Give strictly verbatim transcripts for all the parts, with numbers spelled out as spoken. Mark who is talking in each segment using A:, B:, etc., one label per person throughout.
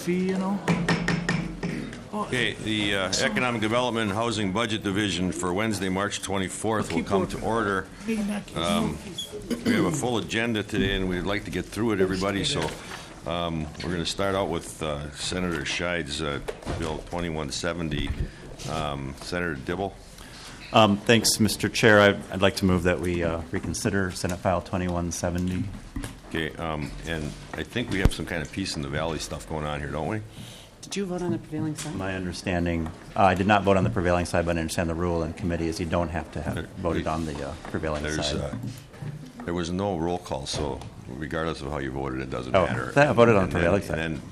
A: fee, you know?
B: Okay, the uh, Economic Development and Housing Budget Division for Wednesday, March twenty-fourth will come to order. Um, we have a full agenda today, and we'd like to get through it, everybody, so um, we're going to start out with uh, Senator Scheid's uh, Bill twenty-one seventy. Um, Senator Dibble.
C: Um, thanks, Mister Chair. I'd, I'd like to move that we uh, reconsider Senate File twenty-one seventy.
B: Okay, um, and I think we have some kind of Peace in the Valley stuff going on here, don't we?
D: Did you vote on the prevailing side?
C: My understanding, uh, I did not vote on the prevailing side, but I understand the rule in committee is you don't have to have
B: There-
C: voted on the uh, prevailing
B: There's,
C: side.
B: uh, there was no roll call, so regardless of how you voted, it doesn't
C: Oh,
B: matter.
C: I voted on
B: And
C: the
B: then-
C: prevailing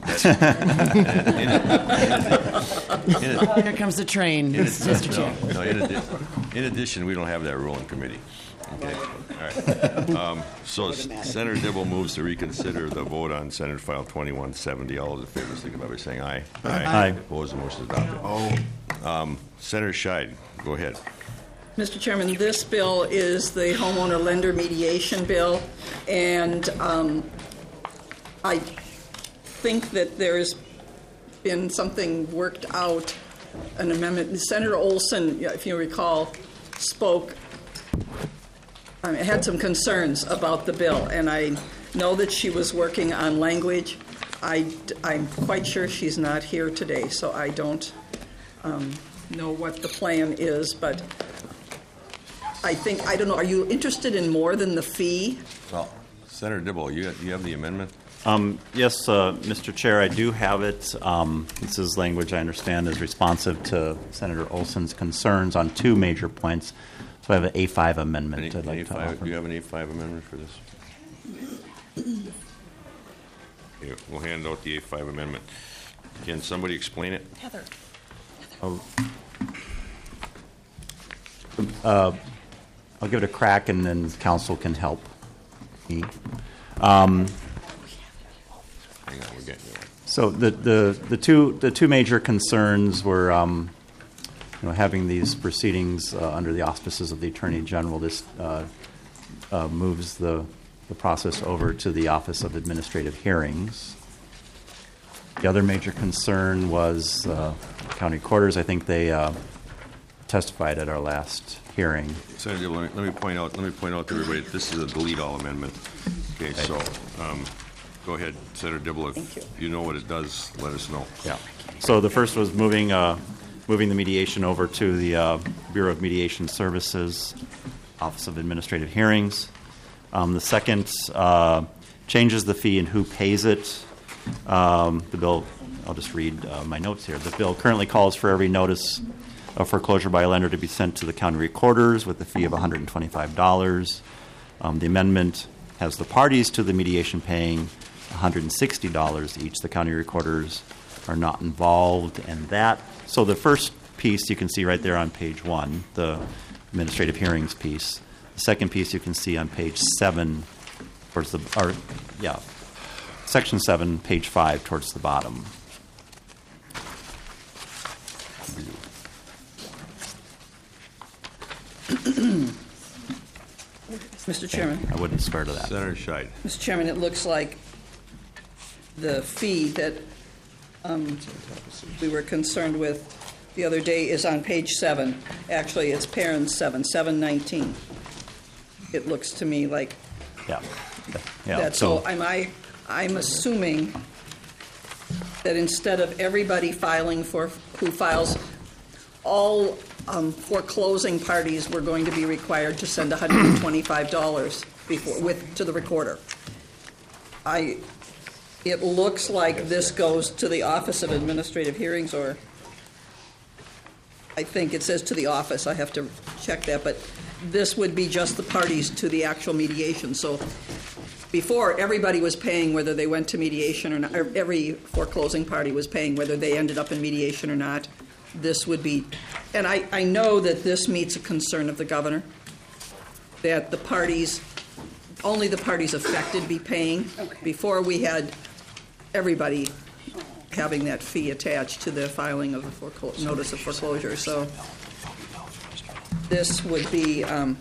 B: and then- in- in- in- in-
D: Here comes the train,
B: in-
D: Mister Chair.
B: no, no, in, addi- in addition, we don't have that rule in committee. Okay, all right. Um, so Senator Dibble moves to reconsider the vote on Senate File twenty-one seventy. All those in favor, signify by saying aye.
C: Aye.
B: Opposed, the motion is adopted. Oh. Um, Senator Scheid, go ahead.
E: Mister Chairman, this bill is the homeowner lender mediation bill, and um, I think that there's been something worked out, an amendment. Senator Olson, if you recall, spoke, I mean, had some concerns about the bill, and I know that she was working on language. I, I'm quite sure she's not here today, so I don't um, know what the plan is, but I think, I don't know, are you interested in more than the fee?
B: Well, Senator Dibble, you, you have the amendment?
C: Um, yes, uh, Mister Chair, I do have it. Um, this is language I understand is responsive to Senator Olson's concerns on two major points. So I have an A five amendment
B: Any,
C: I'd like
B: A
C: to
B: five,
C: offer.
B: do you have an A five amendment for this? Here, we'll hand out the A five amendment. Can somebody explain it?
E: Heather.
C: Oh. Uh, I'll give it a crack, and then council can help me. Um,
B: Hang on, we're getting there.
C: So the, the, the two the two major concerns were um, you know, having these proceedings uh, under the auspices of the Attorney General. This uh, uh, moves the, the process over to the Office of Administrative Hearings. The other major concern was uh, county recorder's. I think they uh, testified at our last hearing.
B: Senator Dibble, let me, let me point out. Let me point out to everybody. This is a delete all amendment. Okay, so um, go ahead, Senator Dibble. If
E: Thank you.
B: you know what it does, let us know.
C: Yeah. So the first was moving uh, moving the mediation over to the uh, Bureau of Mediation Services, Office of Administrative Hearings. Um, the second uh, changes the fee and who pays it. Um, the bill, I'll just read uh, my notes here. The bill currently calls for every notice of foreclosure by a lender to be sent to the county recorders with a fee of one hundred twenty-five dollars. Um, the amendment has the parties to the mediation paying one hundred sixty dollars each. The county recorders are not involved in that. So the first piece you can see right there on page one, the administrative hearings piece. The second piece you can see on page seven, towards the, or yeah, section seven, page five, towards the bottom.
E: Mister Chairman.
C: I wouldn't swear to that.
B: Senator Scheid.
E: Mister Chairman, it looks like the fee that um, we were concerned with the other day is on page seven. Actually, it's parent seven, seven nineteen. It looks to me like
C: Yeah. Yeah.
E: that. So am I, I'm assuming that instead of everybody filing for, who files, all um, foreclosing parties were going to be required to send one hundred twenty-five dollars before, with, to the recorder. I, it looks like this goes to the Office of Administrative Hearings, or I think it says to the office. I have to check that, but this would be just the parties to the actual mediation. So before, everybody was paying whether they went to mediation or not. Or every foreclosing party was paying whether they ended up in mediation or not. This would be, and I, I know that this meets a concern of the governor, that the parties, only the parties affected be paying.
D: Okay.
E: Before, we had everybody having that fee attached to the filing of the foreclo- notice of foreclosure. So this would be, um,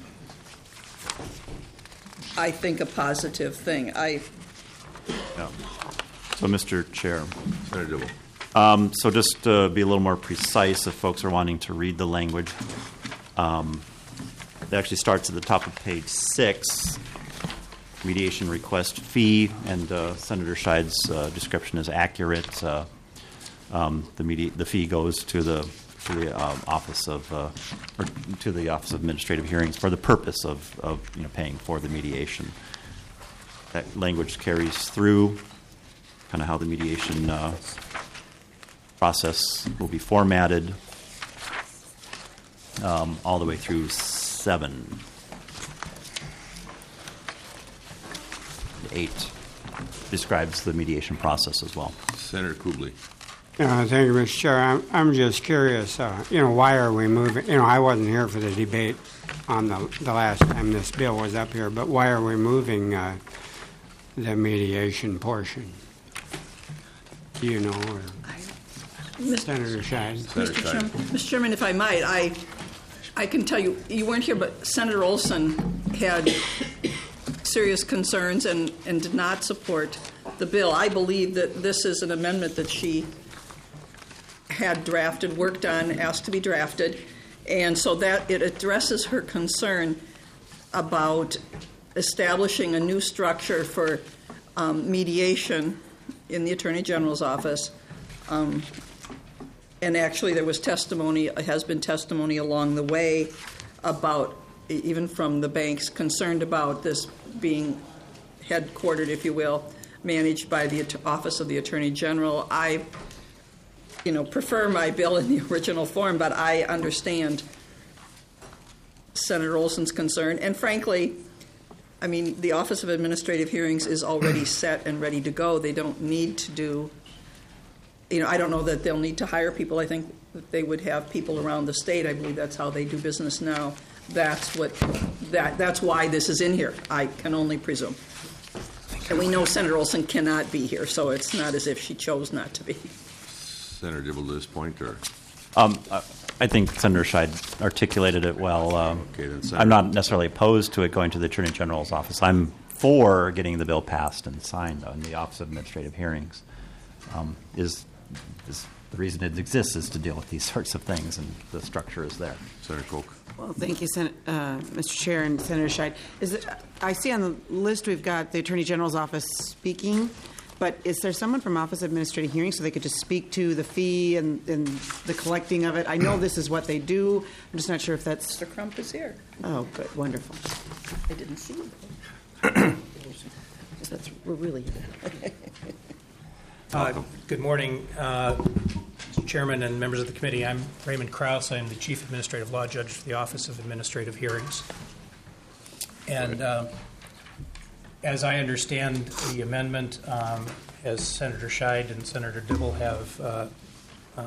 E: I think, a positive thing. I,
C: Yeah. So, Mister Chair,
B: Senator Dibble.
C: um, so just to be a little more precise, if folks are wanting to read the language, um, it actually starts at the top of page six, mediation request fee, and uh, Senator Scheid's uh, description is accurate. Uh, um, the, medi- the fee goes to the to the um, office of uh, or to the Office of Administrative Hearings for the purpose of, of you know paying for the mediation. That language carries through kind of how the mediation uh, process will be formatted um, all the way through seven. Eight describes the mediation process as well.
B: Senator Kubley.
A: Uh, thank you, Mister Chair. I'm, I'm just curious, uh, you know, why are we moving? You know, I wasn't here for the debate on the, the last time this bill was up here, but why are we moving uh, the mediation portion? Do you know, or Senator Scheid?
B: Senator
E: Mister
B: Scheid.
E: Chairman, Mister Chairman, if I might, I, I can tell you, you weren't here, but Senator Olson had serious concerns and, and did not support the bill. I believe that this is an amendment that she had drafted, worked on, asked to be drafted, and so that it addresses her concern about establishing a new structure for um, mediation in the Attorney General's office. Um, and actually there was testimony, has been testimony along the way about, even from the banks, concerned about this being headquartered, if you will, managed by the Office of the Attorney General. I, you know, prefer my bill in the original form, but I understand Senator Olson's concern. And frankly, I mean, the Office of Administrative Hearings is already set and ready to go. They don't need to do, you know, I don't know that they'll need to hire people. I think that they would have people around the state. I believe that's how they do business now. That's what, that, that's why this is in here, I can only presume. And we know Senator Olson cannot be here, so it's not as if she chose not to be.
B: Senator Dibble to this point, or?
C: Um, I I think Senator Scheid articulated it well. Um,
B: Okay, then Senator-
C: I'm not necessarily opposed to it going to the Attorney General's office. I'm for getting the bill passed and signed on the Office of Administrative Hearings. Um, is, is the reason it exists is to deal with these sorts of things, and the structure is there.
B: Senator Koch.
D: Well, thank you, Sen- uh, Mister Chair and Senator Scheid. Is it, I see on the list we've got the Attorney General's office speaking, but is there someone from Office of Administrative Hearings so they could just speak to the fee and, and the collecting of it? I know this is what they do. I'm just not sure if that's...
E: Mister Crump is here.
D: Oh, good, wonderful.
E: I didn't see him.
D: That's, we're really...
F: Uh, Good morning, uh, Chairman and members of the committee. I'm Raymond Krause. I'm the Chief Administrative Law Judge for the Office of Administrative Hearings. And uh, as I understand the amendment, um, as Senator Scheid and Senator Dibble have uh, uh,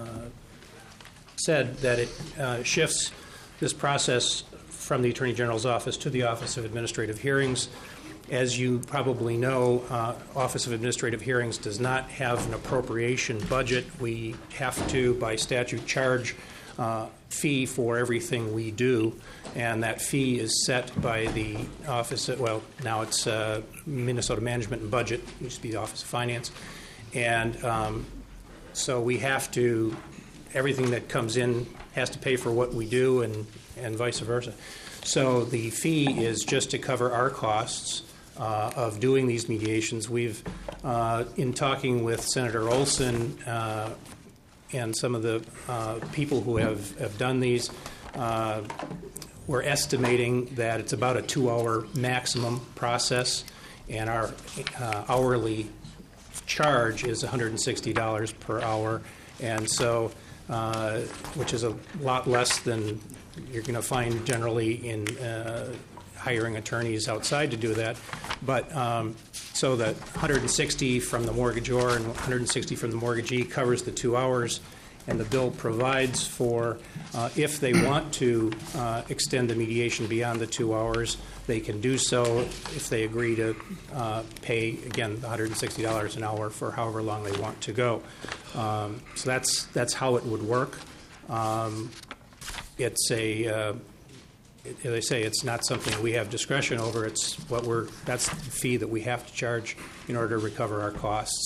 F: said, that it uh, shifts this process from the Attorney General's office to the Office of Administrative Hearings. As you probably know, uh, Office of Administrative Hearings does not have an appropriation budget. We have to, by statute, charge uh, fee for everything we do, and that fee is set by the Office of, well, now it's uh, Minnesota Management and Budget, it used to be the Office of Finance. And um, so we have to, everything that comes in has to pay for what we do, and, and vice versa. So the fee is just to cover our costs Uh, of doing these mediations. We've, uh, in talking with Senator Olson uh, and some of the uh, people who have, have done these, uh, we're estimating that it's about a two-hour maximum process, and our uh, hourly charge is one hundred sixty dollars per hour, and so, uh, which is a lot less than you're going to find generally in uh, hiring attorneys outside to do that. But um, so that one hundred sixty from the mortgagor and one hundred sixty from the mortgagee covers the two hours, and the bill provides for, uh, if they want to uh, extend the mediation beyond the two hours, they can do so if they agree to uh, pay, again, one hundred sixty dollars an hour for however long they want to go. Um, so that's, that's how it would work. Um, it's a... Uh, As I say, it's not something we have discretion over. It's what we're, that's the fee that we have to charge in order to recover our costs.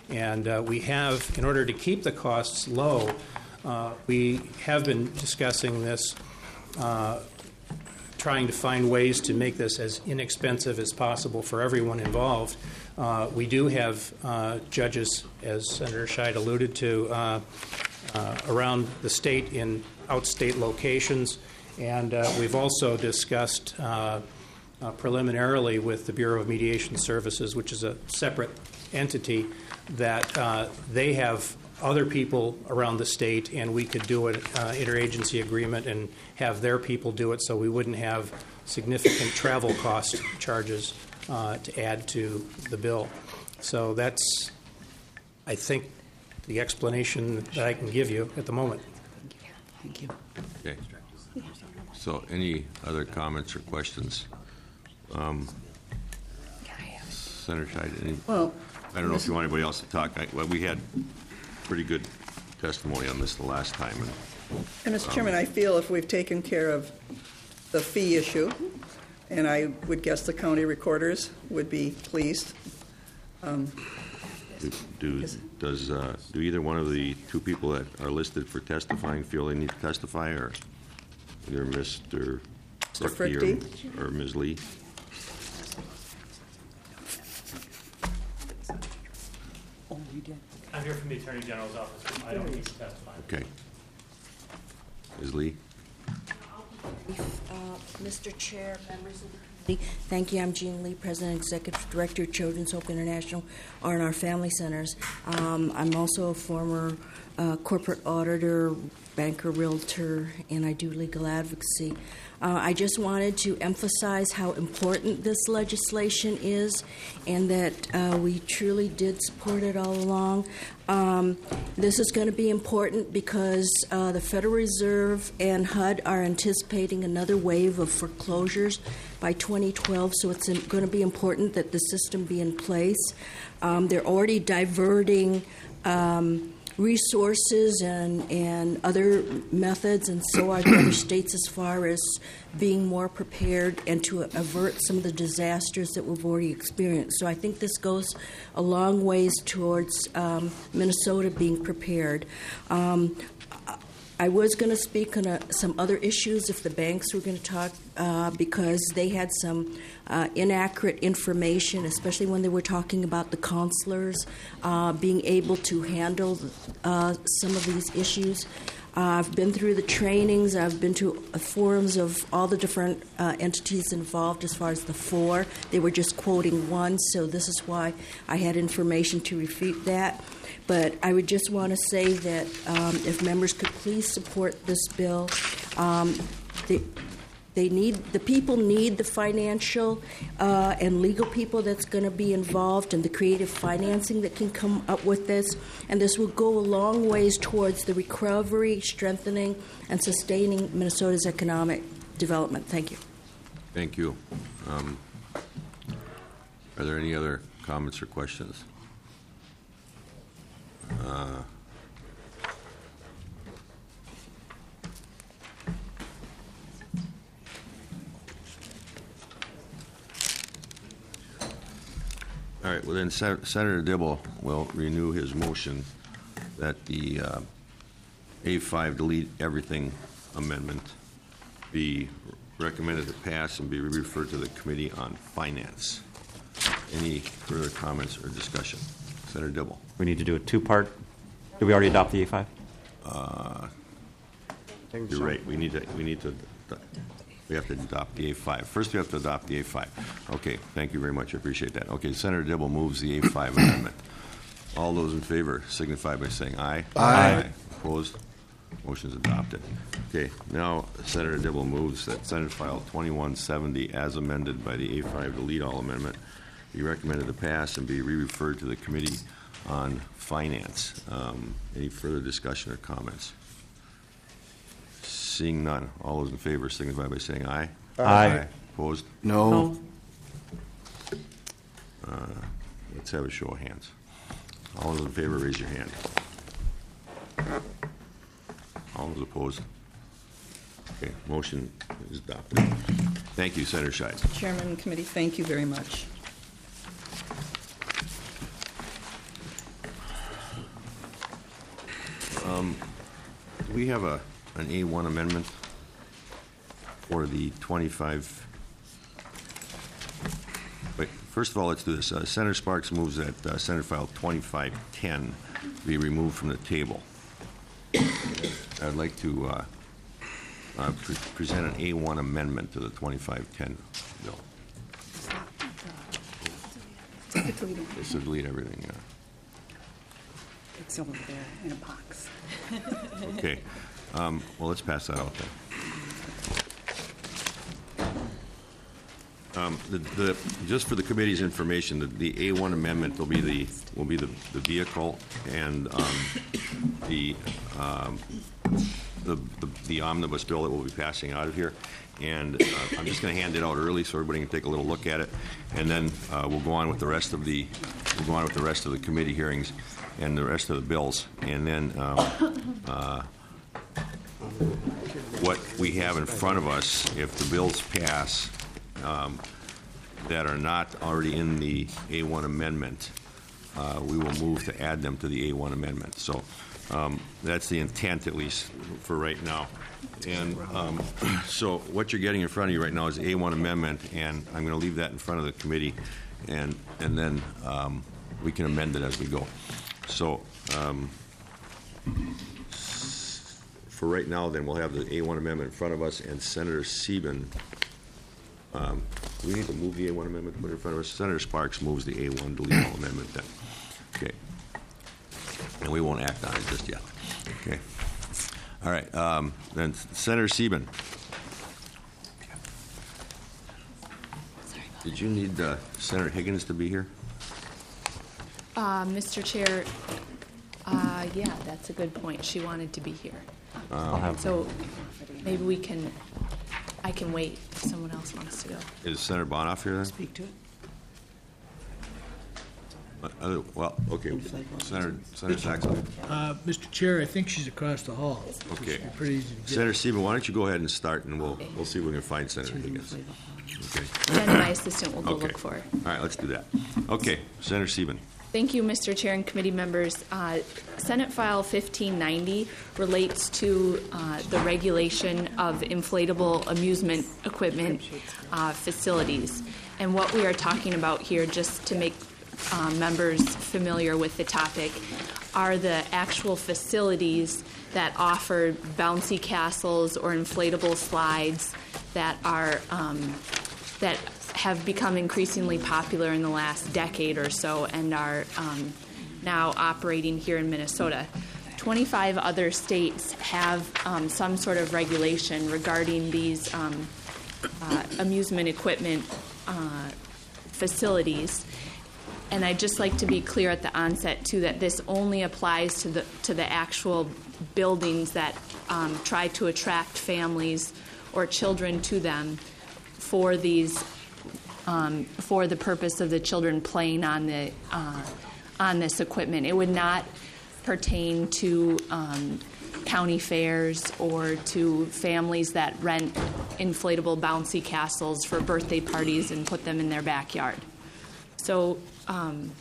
F: And uh, we have, in order to keep the costs low, uh, we have been discussing this, uh, trying to find ways to make this as inexpensive as possible for everyone involved. Uh, we do have uh, judges, as Senator Scheid alluded to, uh, uh, around the state in outstate locations, and uh, we've also discussed uh, uh, preliminarily with the Bureau of Mediation Services, which is a separate entity, that uh, they have other people around the state, and we could do an uh, interagency agreement and have their people do it, so we wouldn't have significant travel cost charges uh, to add to the bill. So that's, I think, the explanation that I can give you at the moment.
D: Thank you.
B: Okay. So any other comments or questions? Um, Senator Scheid, any,
E: Well,
B: I don't know if you want anybody else to talk. I, well, we had pretty good testimony on this the last time. And,
E: And, Mister Chairman, I feel if we've taken care of the fee issue, and I would guess the county recorders would be pleased. Um,
B: do, do, does, uh, do either one of the two people that are listed for testifying feel they need to testify, or either Mister
E: Mister
B: Fricke
E: Fricke?
B: or, or Miz Lee?
G: I'm here from the Attorney General's office. I don't need to testify.
B: Okay. Miz Lee?
H: Uh, Mister Chair, members of the committee, thank you. I'm Jean Lee, President and Executive Director of Children's Hope International, R and R Family Centers. Um, I'm also a former uh, corporate auditor, banker, realtor, and I do legal advocacy. Uh, I just wanted to emphasize how important this legislation is, and that uh, we truly did support it all along. Um, this is going to be important because uh, the Federal Reserve and H U D are anticipating another wave of foreclosures by twenty twelve, so it's going to be important that the system be in place. Um, they're already diverting um, resources and, and other methods, and so are the other states as far as being more prepared and to avert some of the disasters that we've already experienced. So I think this goes a long ways towards um, Minnesota being prepared. Um, I was going to speak on a, some other issues if the banks were going to talk, uh, because they had some uh, inaccurate information, especially when they were talking about the counselors uh, being able to handle uh, some of these issues. Uh, I've been through the trainings. I've been to uh, forums of all the different uh, entities involved as far as the four. They were just quoting one, so this is why I had information to refute that. But I would just want to say that um, if members could please support this bill, um, they, they need the people need the financial uh, and legal people that's going to be involved, and the creative financing that can come up with this. And this will go a long ways towards the recovery, strengthening, and sustaining Minnesota's economic development. Thank you.
B: Thank you. Um, are there any other comments or questions? Uh, all right, well then Sen- Senator Dibble will renew his motion that the uh, A five delete everything amendment be recommended to pass and be referred to the Committee on Finance. Any further comments or discussion? Senator Dibble.
C: We need to do a two-part. Did we already adopt the A five?
B: Uh,
A: Think
B: you're
A: so.
B: right. We need to. We need to. We have to adopt the A five. First, we have to adopt the A five. Okay. Thank you very much. I appreciate that. Okay. Senator Dibble moves the A five amendment. All those in favor signify by saying aye.
C: Aye.
B: Opposed? Motion is adopted. Okay. Now, Senator Dibble moves that Senate File twenty-one seventy, as amended by the A five delete all amendment, be recommended to pass and be re-referred to the Committee on Finance. Um, any further discussion or comments? Seeing none, all those in favor signify by saying aye.
C: Aye.
B: Opposed?
D: No.
B: Uh, let's have a show of hands. All those in favor, raise your hand. All those opposed? Okay, motion is adopted. Thank you, Senator Scheid.
E: Chairman and committee, thank you very much.
B: Um, we have a an A one amendment for the twenty-five. Wait, first of all, let's do this. Uh, Senator Sparks moves that uh, Senate File twenty-five ten be removed from the table. I'd like to uh, uh, pre- present an A one amendment to the twenty-five ten bill. This would delete everything, yeah.
I: It's over there in a box.
B: Okay. Um, well, let's pass that out then. Um, the, the, just for the committee's information, the, the A one amendment will be the will be the, the vehicle and um, the, um, the the the omnibus bill that we'll be passing out of here. And uh, I'm just going to hand it out early so everybody can take a little look at it, and then uh, we'll go on with the rest of the we'll go on with the rest of the committee hearings and the rest of the bills, and then um, uh, what we have in front of us, if the bills pass um, that are not already in the A one amendment, uh, we will move to add them to the A one amendment. So um, that's the intent, at least for right now. And um, so what you're getting in front of you right now is A one amendment, and I'm going to leave that in front of the committee, and and then um, we can amend it as we go. So um, for right now, then, we'll have the A one amendment in front of us, and Senator Sieben, um, we need to move the A one amendment, put it in front of us. Senator Sparks moves the A one delete all amendment then. Okay. And we won't act on it just yet. Okay. All right. Um, then Senator Sieben. Did you need uh, Senator Higgins to be here?
J: Uh, Mister Chair, uh, yeah, that's a good point. She wanted to be here.
C: Um,
J: So maybe we can, I can wait if someone else wants to go.
B: Is Senator Bonoff here then?
D: Speak to it.
B: Uh, other- well, okay. Senator, Senator Saxon.
K: Uh, Mister Chair, I think she's across the hall.
B: Okay.
K: Should be pretty easy to get.
B: Senator Sieben, why don't you go ahead and start, and we'll we'll see if we can find Senator Higgins. Okay.
J: Then my assistant will go
B: Okay.
J: look for her.
B: All right, let's do that. Okay, Senator Sieben.
J: Thank you, Mister Chair and committee members. Uh, Senate File fifteen ninety relates to uh, the regulation of inflatable amusement equipment uh, facilities. And what we are talking about here, just to make uh, members familiar with the topic, are the actual facilities that offer bouncy castles or inflatable slides that are um, that have become increasingly popular in the last decade or so and are um, now operating here in Minnesota. twenty-five other states have um, some sort of regulation regarding these um, uh, amusement equipment uh, facilities. And I'd just like to be clear at the onset, too, that this only applies to the to the actual buildings that um, try to attract families or children to them for these um, for the purpose of the children playing on the uh, on this equipment. It would not pertain to um, county fairs or to families that rent inflatable bouncy castles for birthday parties and put them in their backyard. So, um,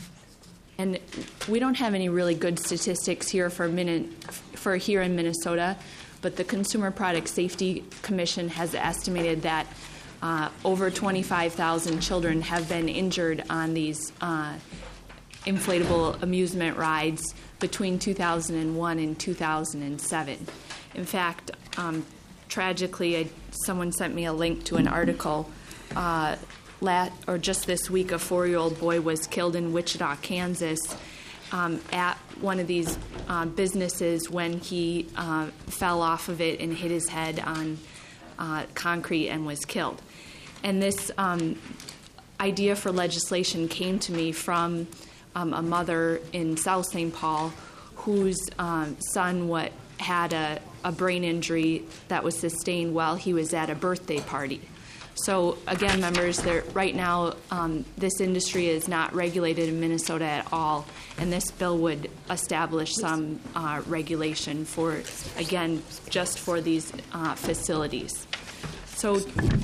J: and we don't have any really good statistics here for Min- for here in Minnesota, but the Consumer Product Safety Commission has estimated that uh, over twenty-five thousand children have been injured on these uh, inflatable amusement rides between two thousand one and two thousand seven. In fact, um, tragically, I, someone sent me a link to an article. Uh, Lat, or just this week, a four-year-old boy was killed in Wichita, Kansas, um, at one of these uh, businesses when he uh, fell off of it and hit his head on uh, concrete and was killed. And this um, idea for legislation came to me from um, a mother in South Saint Paul whose um, son what had a, a brain injury that was sustained while he was at a birthday party. So again, members, there, right now um, this industry is not regulated in Minnesota at all, and this bill would establish some uh, regulation for, again, just for these uh, facilities. So,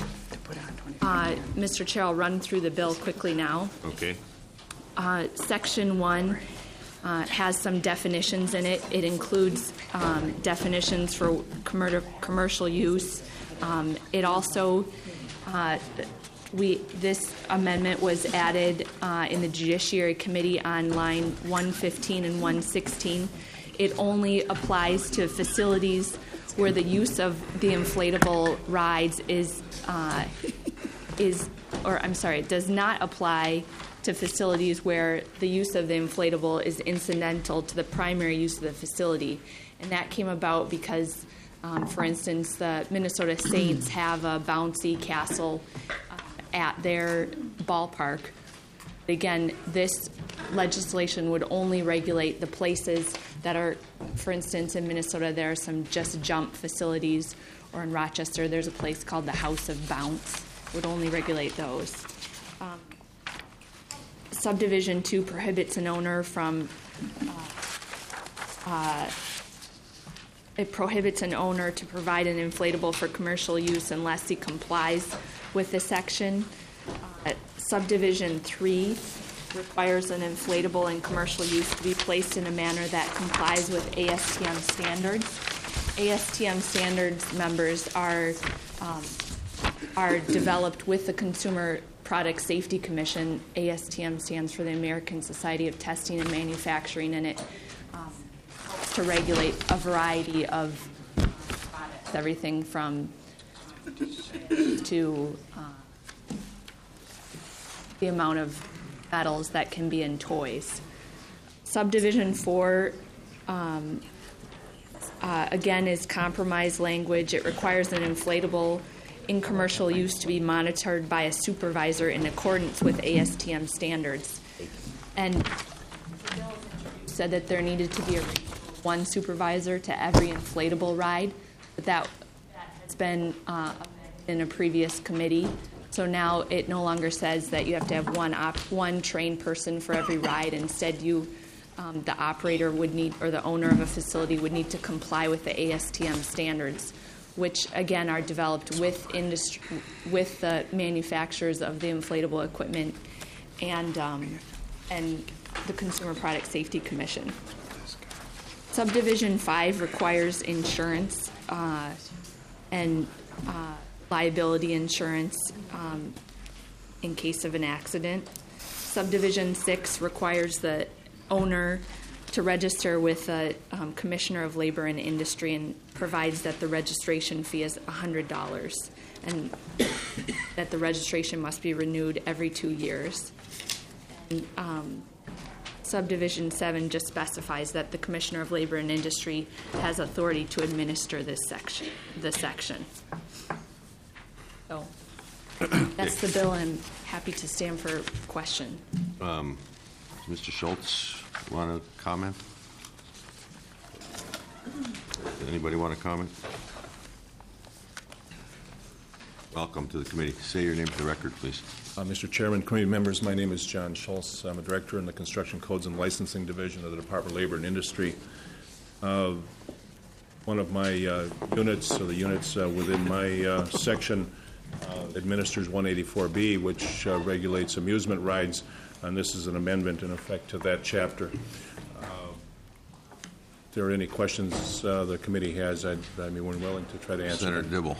J: uh, Mister Chair, I'll run through the bill quickly now.
B: Okay.
J: Uh, Section one uh, has some definitions in it. It includes um, definitions for commer- commercial use. Um, it also, uh, we this amendment was added uh, in the Judiciary Committee on line one fifteen and one sixteen. It only applies to facilities where the use of the inflatable rides is uh, is, or I'm sorry, it does not apply to facilities where the use of the inflatable is incidental to the primary use of the facility. And that came about because, um, for instance, the Minnesota Saints have a bouncy castle uh, at their ballpark. Again, this legislation would only regulate the places that are, for instance, in Minnesota, there are some just jump facilities, or in Rochester, there's a place called the House of Bounce. It would only regulate those. Um, Subdivision two prohibits an owner from, uh, uh, it prohibits an owner to provide an inflatable for commercial use unless he complies with the section. Uh, subdivision three requires an inflatable in commercial use to be placed in a manner that complies with A S T M standards. A S T M standards members are um, are developed with the Consumer Product Safety Commission. A S T M stands for the American Society of Testing and Manufacturing, and it um, helps to regulate a variety of products, everything from to uh, the amount of metals that can be in toys. Subdivision four, um, uh, again, is compromise language. It requires an inflatable in commercial use to be monitored by a supervisor in accordance with A S T M standards. And said that there needed to be a one supervisor to every inflatable ride, but that has been uh, in a previous committee. So now it no longer says that you have to have one op- one trained person for every ride. Instead, you, um, the operator would need, or the owner of a facility would need to comply with the A S T M standards, which again are developed with industry, with the manufacturers of the inflatable equipment, and um, and the Consumer Product Safety Commission. Subdivision five requires insurance uh, and uh, liability insurance um, in case of an accident. Subdivision six requires the owner to register with the um, Commissioner of Labor and Industry, and provides that the registration fee is one hundred dollars and that the registration must be renewed every two years. And, um, Subdivision seven just specifies that the Commissioner of Labor and Industry has authority to administer this section. This section. So that's the bill, and I'm happy to stand for question.
B: Um, does Mister Schultz want to comment? Does anybody want to comment? Welcome to the committee. Say your name for the record, please.
L: Uh, Mister Chairman, committee members, my name is John Schultz. I'm a director in the Construction Codes and Licensing Division of the Department of Labor and Industry. Uh, one of my uh, units, or the units uh, within my uh, section, uh, administers one eighty-four B, which uh, regulates amusement rides, and this is an amendment in effect to that chapter. Uh, if there are any questions uh, the committee has, I'd, I'd be more than willing to try to answer
B: Senator
L: them.
B: Dibble.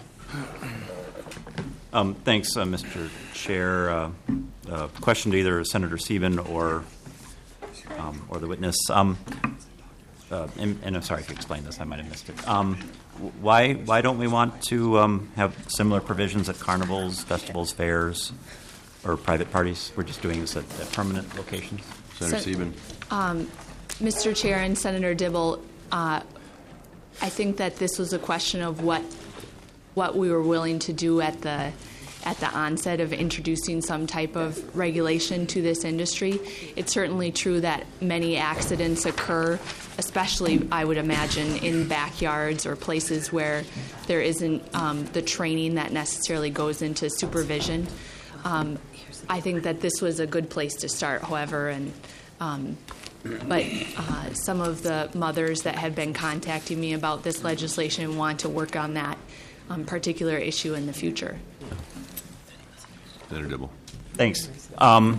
C: Um, thanks, uh, Mister Chair. Uh, uh, question to either Senator Sieben or um, or the witness. Um, uh, and, and I'm sorry if you explained this, I might have missed it. Um, why why don't we want to um, have similar provisions at carnivals, festivals, fairs, or private parties? We're just doing this at, at permanent locations.
B: Senator
J: Sen-
B: Sieben.
J: Um, Mister Chair and Senator Dibble, uh, I think that this was a question of what what we were willing to do at the at the onset of introducing some type of regulation to this industry. It's certainly true that many accidents occur, especially, I would imagine, in backyards or places where there isn't um, the training that necessarily goes into supervision. Um, I think that this was a good place to start, however, and um, but uh, some of the mothers that have been contacting me about this legislation want to work on that um, particular issue in the future.
B: Senator Dibble.
C: Thanks. Um,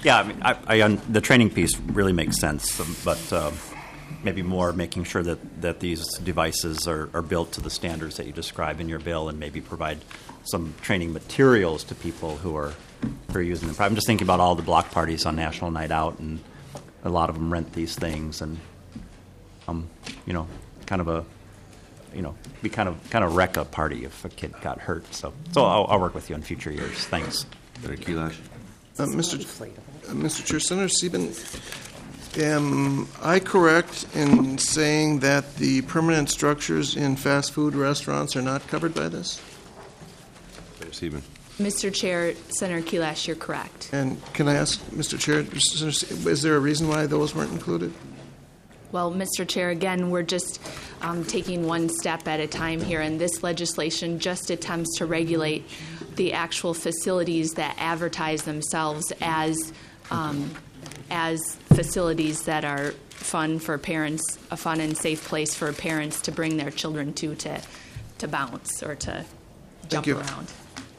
C: Yeah, I mean, I, I, un- the training piece really makes sense, um, but uh, maybe more making sure that, that these devices are, are built to the standards that you describe in your bill, and maybe provide some training materials to people who are who are using them. I'm just thinking about all the block parties on National Night Out, and a lot of them rent these things, and um, you know, kind of a you know, be kind of kind of wreck a party if a kid got hurt. So, so I'll, I'll work with you in future years. Thanks.
B: Senator Kelash.
M: Uh, Mister Uh, Mister Chair, Senator Sieben, am I correct in saying that the permanent structures in fast food restaurants are not covered by this?
B: Senator Sieben.
J: Mister Chair, Senator Kelash, you're correct.
M: And can I ask, Mister Chair, is there a reason why those weren't included?
J: Well, Mister Chair, again, we're just um, taking one step at a time here, and this legislation just attempts to regulate the actual facilities that advertise themselves as um, as facilities that are fun for parents, a fun and safe place for parents to bring their children to to, to bounce or to jump around.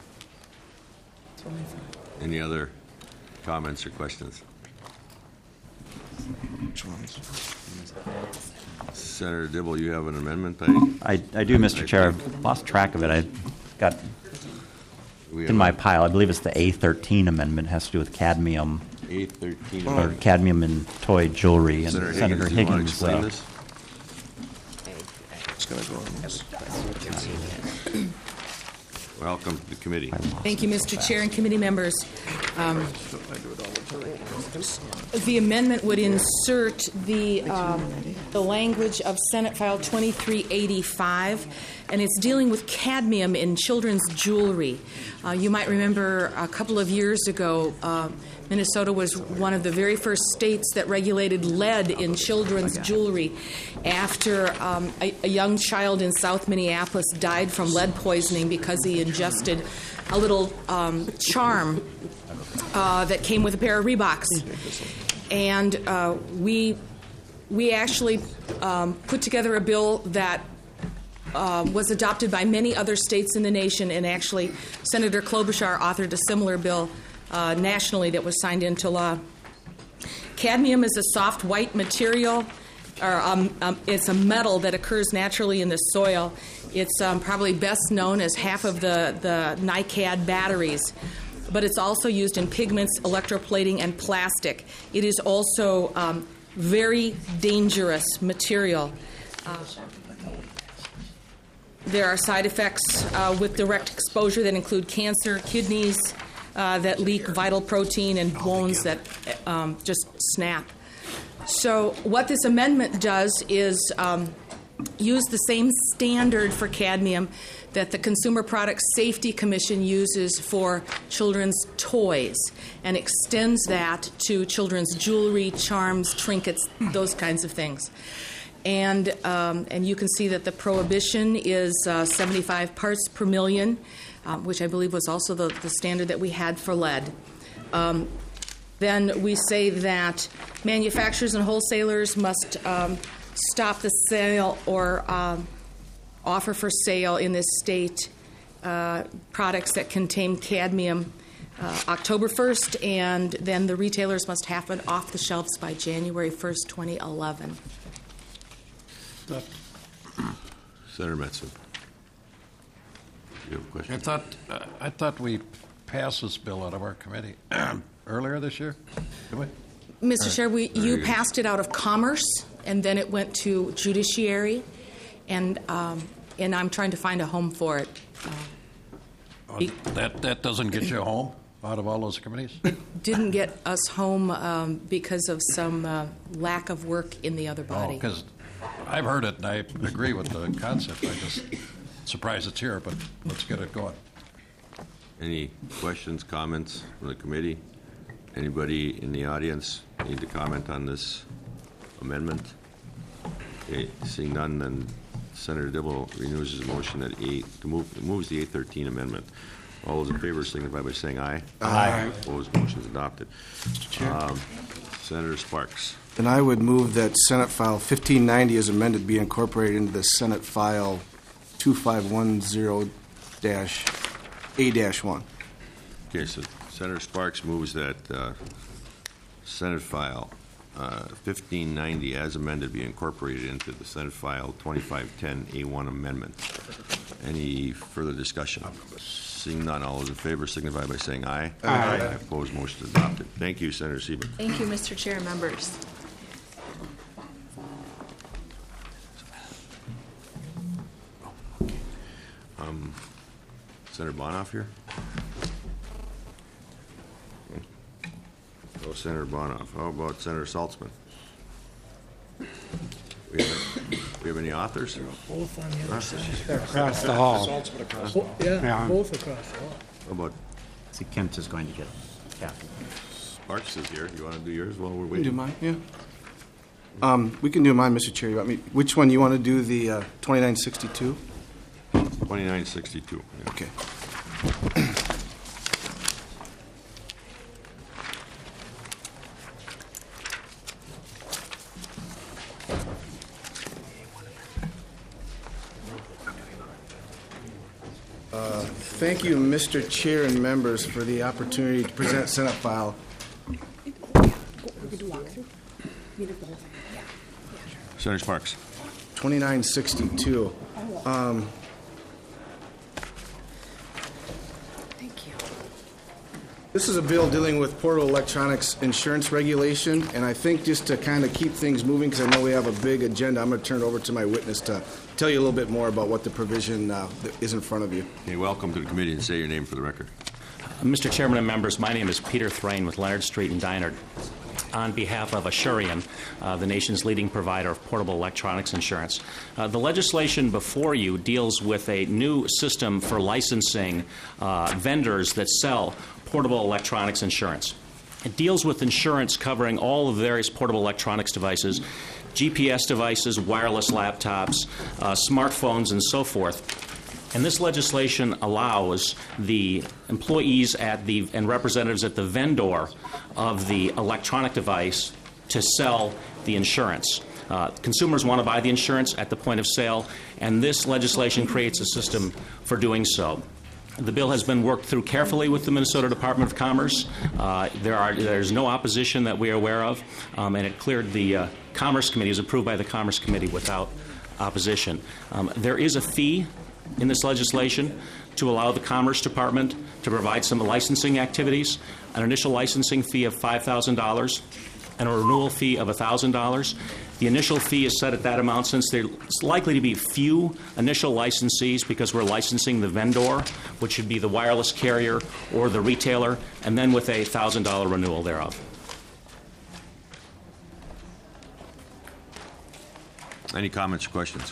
B: Any other comments or questions?
M: Which ones?
B: Senator Dibble, you have an amendment? I,
C: I, I do, Mister Chair. I've lost track of it. I got in my pile. I believe it's the A thirteen amendment. It has to do with cadmium.
B: A thirteen.
C: Or cadmium in toy jewelry. And
B: Senator
C: Senator
B: Higgins,
C: Higgins.
B: do you want to
C: uh,
B: explain this?
M: It's going to go on this.
B: Welcome to the committee.
N: Thank you, Mister Chair and committee members. Um, the amendment would insert the um, the language of Senate File twenty-three eighty-five, and it's dealing with cadmium in children's jewelry. Uh, you might remember a couple of years ago, uh, Minnesota was one of the very first states that regulated lead in children's jewelry after um, a, a young child in South Minneapolis died from lead poisoning because he ingested a little um, charm uh, that came with a pair of Reeboks. And uh, we, we actually um, put together a bill that Uh, was adopted by many other states in the nation, and actually Senator Klobuchar authored a similar bill uh, nationally that was signed into law. Cadmium is a soft white material, or um, um, it's a metal that occurs naturally in the soil. It's um, probably best known as half of the, the NiCad batteries, but it's also used in pigments, electroplating, and plastic. It is also um, very dangerous material. Uh, There are side effects uh, with direct exposure that include cancer, kidneys uh, that leak vital protein, and bones that um, just snap. So what this amendment does is um, use the same standard for cadmium that the Consumer Product Safety Commission uses for children's toys, and extends that to children's jewelry, charms, trinkets, those kinds of things. And um, and you can see that the prohibition is uh, seventy-five parts per million, uh, which I believe was also the, the standard that we had for lead. Um, then we say that manufacturers and wholesalers must um, stop the sale or um, offer for sale in this state uh, products that contain cadmium uh, October first, and then the retailers must have it off the shelves by January first, twenty eleven.
B: Senator Metzen. You have a question?
O: I thought uh, I thought we passed this bill out of our committee earlier this year. Did we?
N: Mister
O: Right.
N: Chair, we, you
O: Very good.
N: passed it out of Commerce, and then it went to Judiciary, and um, and I'm trying to find a home for it. Uh,
O: Oh, that that doesn't get you home out of all those committees.
N: didn't get us home um, because of some uh, lack of work in the other
O: Oh,
N: body.
O: because I've heard it and I agree with the concept. I just surprised it's here, but let's get it going.
B: Any questions, comments from the committee? Anybody in the audience need to comment on this amendment? Okay, seeing none, then Senator Dibble renews his motion at eight to move moves the eight thirteen amendment. All those in favor signify by saying aye.
M: Aye.
B: Opposed, motion is adopted.
M: Mister Chair.
B: Um, Senator Sparks.
M: Then I would move that Senate File fifteen ninety as amended be incorporated into the Senate File two five one zero A one.
B: Okay, so Senator Sparks moves that uh, Senate file uh, fifteen ninety as amended be incorporated into the Senate file twenty-five ten A one amendment. Any further discussion? Seeing none, all those in favor signify by saying aye.
A: Aye.
B: Aye. Opposed, motion is adopted. Thank you, Senator Sieben.
J: Thank you, Mister Chair, members.
B: Um, Senator Bonoff here? No Senator Bonoff. How about Senator Saltzman? We have, we have any authors?
K: Both on the other side.
A: They're across the hall.
K: Bo- Yeah,
A: Yeah.
K: both across the hall.
B: How about
C: See, Kent is going to get Kathy.
B: Sparks is here? You want to do yours while we're
P: We can do
B: waiting?
P: mine, yeah. Um, we can do mine, Mister Chair. You want me, which one, you want to do the uh, twenty-nine sixty-two?
B: twenty-nine sixty-two.
P: Okay. Uh, Thank you, Mister Chair and members, for the opportunity to present Senate file.
B: Senator Sparks.
P: twenty-nine sixty-two. Um, This is a bill dealing with portable electronics insurance regulation, and I think just to kind of keep things moving, because I know we have a big agenda, I'm going to turn it over to my witness to tell you a little bit more about what the provision uh, that is in front of you.
B: Okay, welcome to the committee, and say your name for the record.
Q: Mister Chairman and members, my name is Peter Thrain with Leonard Street and Dinard. On behalf of Assurion, uh, the nation's leading provider of portable electronics insurance. Uh, the legislation before you deals with a new system for licensing uh, vendors that sell portable electronics insurance. It deals with insurance covering all of the various portable electronics devices, G P S devices, wireless laptops, uh, smartphones, and so forth. And this legislation allows the employees at the and representatives at the vendor of the electronic device to sell the insurance. Uh, consumers want to buy the insurance at the point of sale, and this legislation creates a system for doing so. The bill has been worked through carefully with the Minnesota Department of Commerce. Uh, there are there's no opposition that we are aware of, um, and it cleared the uh, Commerce Committee, is approved by the Commerce Committee without opposition. Um, there is a fee in this legislation to allow the Commerce Department to provide some licensing activities, an initial licensing fee of five thousand dollars and a renewal fee of one thousand dollars. The initial fee is set at that amount since there's likely to be few initial licensees because we're licensing the vendor, which would be the wireless carrier or the retailer, and then with a one thousand dollars renewal thereof.
B: Any comments or questions?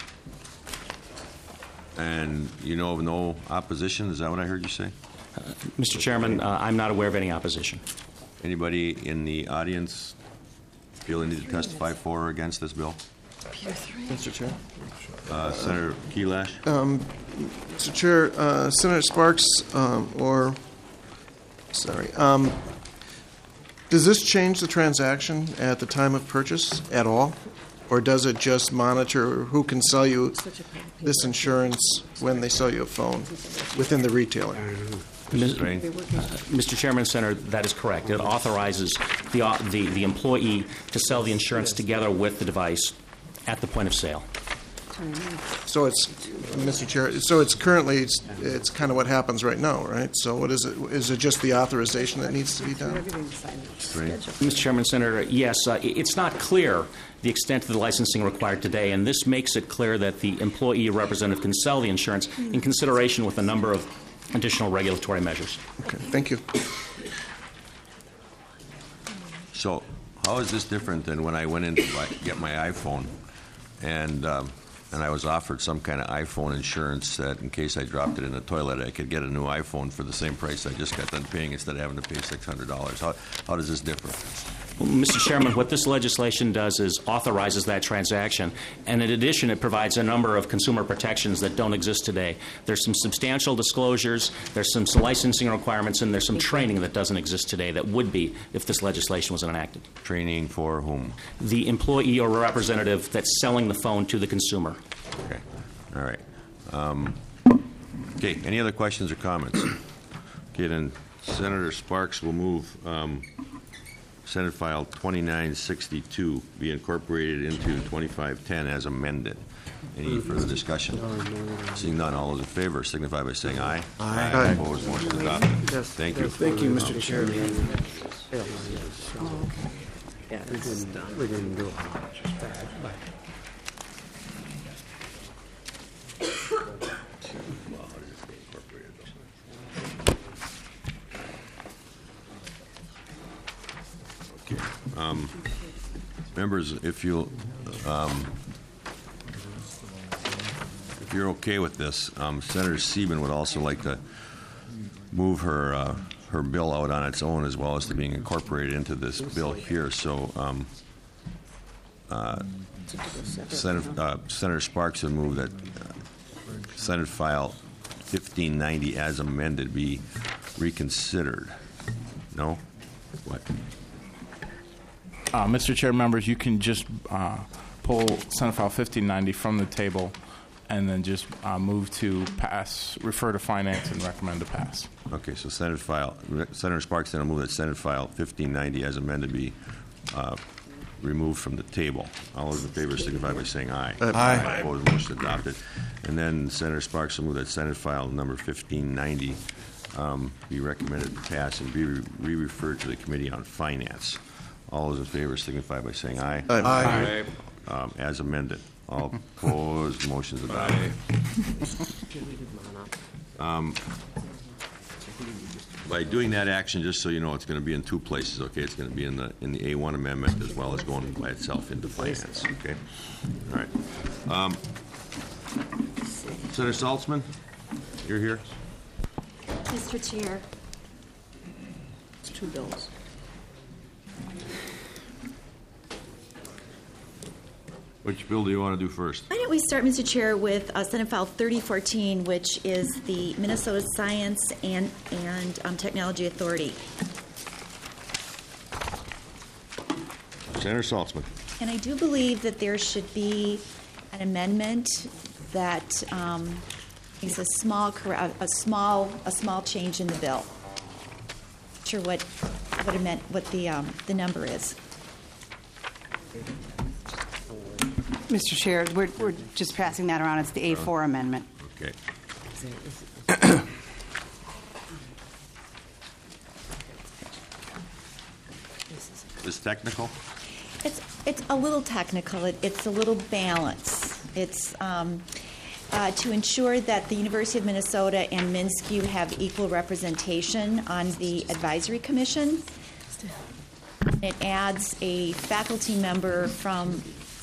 B: And you know of no opposition? Is that what I heard you say?
Q: Uh, Mister Chairman, uh, I'm not aware of any opposition.
B: Anybody in the audience feel they need to testify for or against this bill?
M: Mister Chair.
B: Uh, Senator Kelash?
M: Um, Mister Chair, uh, Senator Sparks, um, or, sorry, um, does this change the transaction at the time of purchase at all? Or does it just monitor who can sell you this insurance when they sell you a phone within the retailer?
Q: Mister Chairman and Senator, that is correct. It authorizes the, uh, the, the employee to sell the insurance together with the device at the point of sale.
M: So it's, Mister Chair, so it's currently, it's, it's kind of what happens right now, right? So what is it, is it just the authorization that needs to be done?
Q: Mister Chairman, Senator, yes, uh, it's not clear the extent of the licensing required today, and this makes it clear that the employee representative can sell the insurance in consideration with a number of additional regulatory measures.
M: Okay, thank you.
B: So how is this different than when I went in to buy, get my iPhone and um, and I was offered some kind of iPhone insurance that in case I dropped it in the toilet, I could get a new iPhone for the same price I just got done paying instead of having to pay six hundred dollars. How, how does this differ?
Q: Well, Mister Chairman, what this legislation does is authorizes that transaction, and in addition, it provides a number of consumer protections that don't exist today. There's some substantial disclosures, there's some licensing requirements, and there's some training that doesn't exist today that would be if this legislation was enacted.
B: Training for whom?
Q: The employee or representative that's selling the phone to the consumer.
B: Okay. All right. Um, okay. Any other questions or comments? Okay, then Senator Sparks will move. Um, Senate File twenty-nine sixty-two be incorporated into twenty-five ten as amended. Any further discussion? Seeing none, all those in favor signify by saying aye.
M: Aye. Aye.
B: Opposed, motion adopted. Thank you.
P: Thank you, Mister Chair.
A: Yeah, we didn't, we didn't do it. But
B: Okay. Um, members, if you um, if you're okay with this, um, Senator Sieben would also like to move her uh, her bill out on its own, as well as to being incorporated into this bill here. So, um, uh, Senator, uh, Senator Sparks would move that uh, Senate File fifteen ninety, as amended, be reconsidered. No? What?
R: Uh, Mister Chair, members, you can just uh, pull Senate File fifteen ninety from the table and then just uh, move to pass, refer to finance, and recommend to pass.
B: Okay, so Senate File, Senator Sparks then will move that Senate File fifteen ninety as amended be uh, removed from the table. All those in favor signify by saying aye.
M: Aye. Aye.
B: Opposed, motion adopted. And then Senator Sparks will move that Senate File number fifteen ninety um, be recommended to pass and be re-referred to the Committee on Finance. All those in favor signify by saying aye.
M: Aye. Aye.
B: Um, as amended. All opposed, motion is adopted. Um, by doing that action, just so you know, it's going to be in two places. Okay, it's going to be in the in the A one amendment as well as going by itself into finance. Okay, all right. Um, Senator Saltzman, you're here.
S: Mister Chair.
D: It's two bills.
B: Which bill do you want to do first?
S: Why don't we start, Mister Chair, with uh, Senate File thirty fourteen, which is the Minnesota Science and, and um, Technology Authority.
B: Senator Saltzman.
S: And I do believe that there should be an amendment that um, is a small, corre- a small, a small change in the bill. Not sure what what it meant, what the um, the number is.
I: Mister Chair, we're, we're just passing that around. It's the A four amendment.
B: Okay. Is technical?
S: It's it's a little technical. It, it's a little balance. It's um, uh, to ensure that the University of Minnesota and MnSCU have equal representation on the advisory commission. It adds a faculty member from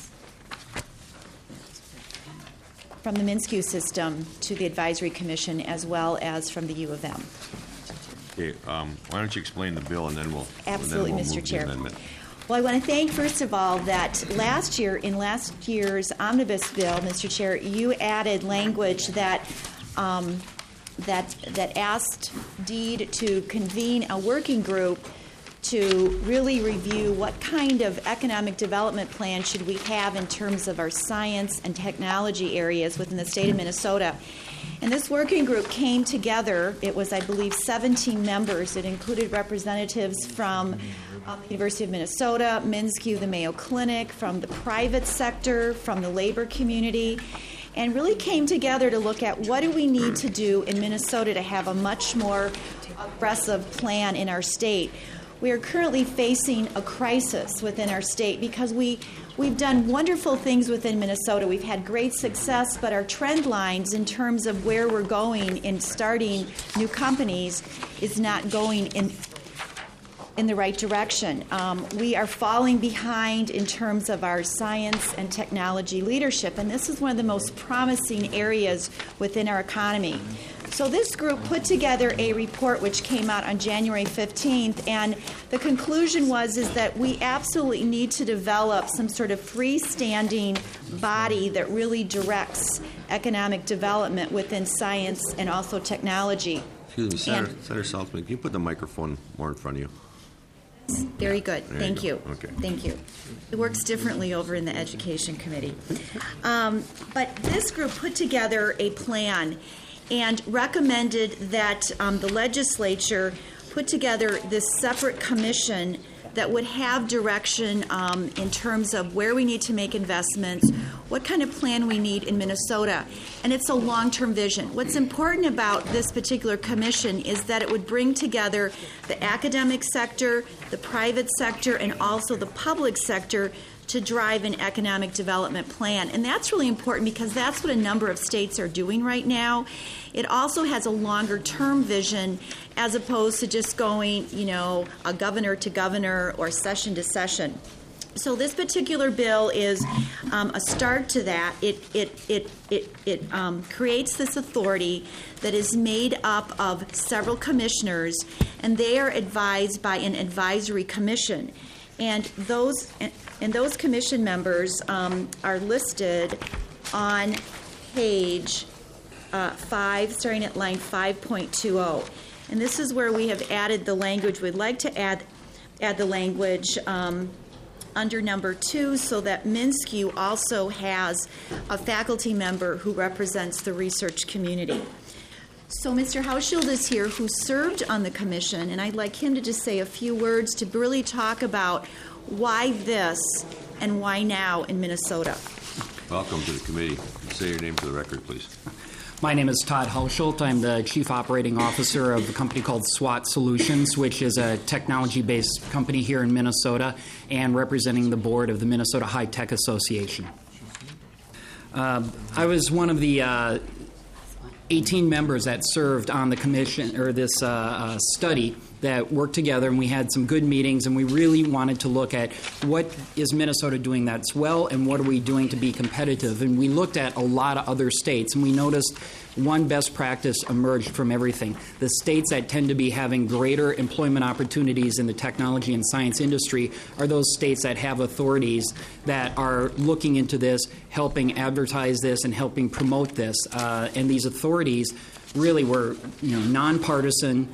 S: from the MnSCU system to the advisory commission, as well as from the U of M.
B: Okay. Um, why don't you explain the bill and then we'll
S: Absolutely,
B: and then we'll
S: Mister
B: move the
S: Chair.
B: amendment.
S: Well, I want to thank, first of all, that last year, in last year's omnibus bill, Mister Chair, you added language that um, that that asked DEED to convene a working group to really review what kind of economic development plan should we have in terms of our science and technology areas within the state of Minnesota. And this working group came together. It was, I believe, seventeen members. It included representatives from um, the University of Minnesota, MnSCU, the Mayo Clinic, from the private sector, from the labor community, and really came together to look at what do we need to do in Minnesota to have a much more aggressive plan in our state. We are currently facing a crisis within our state because we, we've done wonderful things within Minnesota. We've had great success, but our trend lines in terms of where we're going in starting new companies is not going in in the right direction. Um, we are falling behind in terms of our science and technology leadership, and this is one of the most promising areas within our economy. So this group put together a report which came out on January fifteenth, and the conclusion was is that we absolutely need to develop some sort of freestanding body that really directs economic development within science and also technology.
B: Excuse me, Senator,
S: And-
B: Senator Saltzman, can you put the microphone more in front of you?
S: Very good.
B: There
S: Thank
B: you
S: you.
B: go. Okay.
S: Thank you. It works differently over in the Education Committee. Um, but this group put together a plan and recommended that um, the legislature put together this separate commission that would have direction um, in terms of where we need to make investments, what kind of plan we need in Minnesota. And it's a long-term vision. What's important about this particular commission is that it would bring together the academic sector, the private sector, and also the public sector to drive an economic development plan. And that's really important because that's what a number of states are doing right now. It also has a longer-term vision as opposed to just going, you know, a governor to governor or session to session. So this particular bill is um, a start to that. It it it it, it um, creates this authority that is made up of several commissioners, and they are advised by an advisory commission. And those and those commission members um, are listed on page uh, five, starting at line five point two zero. And this is where we have added the language. We'd like to add add the language um, under number two, so that MnSCU also has a faculty member who represents the research community. So Mister Hauschild is here, who served on the commission, and I'd like him to just say a few words to really talk about why this and why now in Minnesota.
B: Welcome to the committee. Say your name for the record, please.
T: My name is Todd Hauschild. I'm the Chief Operating Officer of a company called SWAT Solutions, which is a technology-based company here in Minnesota, and representing the board of the Minnesota High Tech Association. Uh, I was one of the uh, eighteen members that served on the commission, or this uh, uh, study that worked together, and we had some good meetings, and we really wanted to look at what is Minnesota doing that's well, and what are we doing to be competitive. And we looked at a lot of other states, and we noticed one best practice emerged from everything. The states that tend to be having greater employment opportunities in the technology and science industry are those states that have authorities that are looking into this, helping advertise this, and helping promote this. Uh, and these authorities really were, you know, nonpartisan,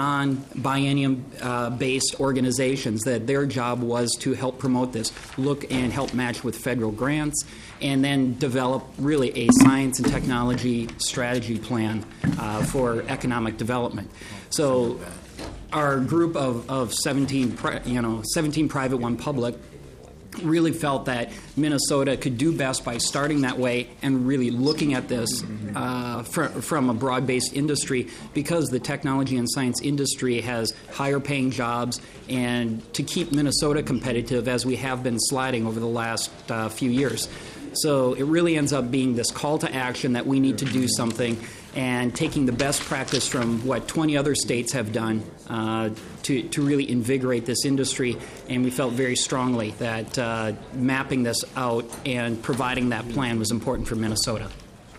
T: non-biennium-based uh, organizations that their job was to help promote this, look and help match with federal grants, and then develop really a science and technology strategy plan uh, for economic development. So our group of, of seventeen, pri- you know, seventeen private, one public, really felt that Minnesota could do best by starting that way and really looking at this uh, fr- from a broad-based industry, because the technology and science industry has higher paying jobs, and to keep Minnesota competitive, as we have been sliding over the last uh, few years. So it really ends up being this call to action that we need to do something, and taking the best practice from what twenty other states have done uh, to, to really invigorate this industry. And we felt very strongly that uh, mapping this out and providing that plan was important for Minnesota.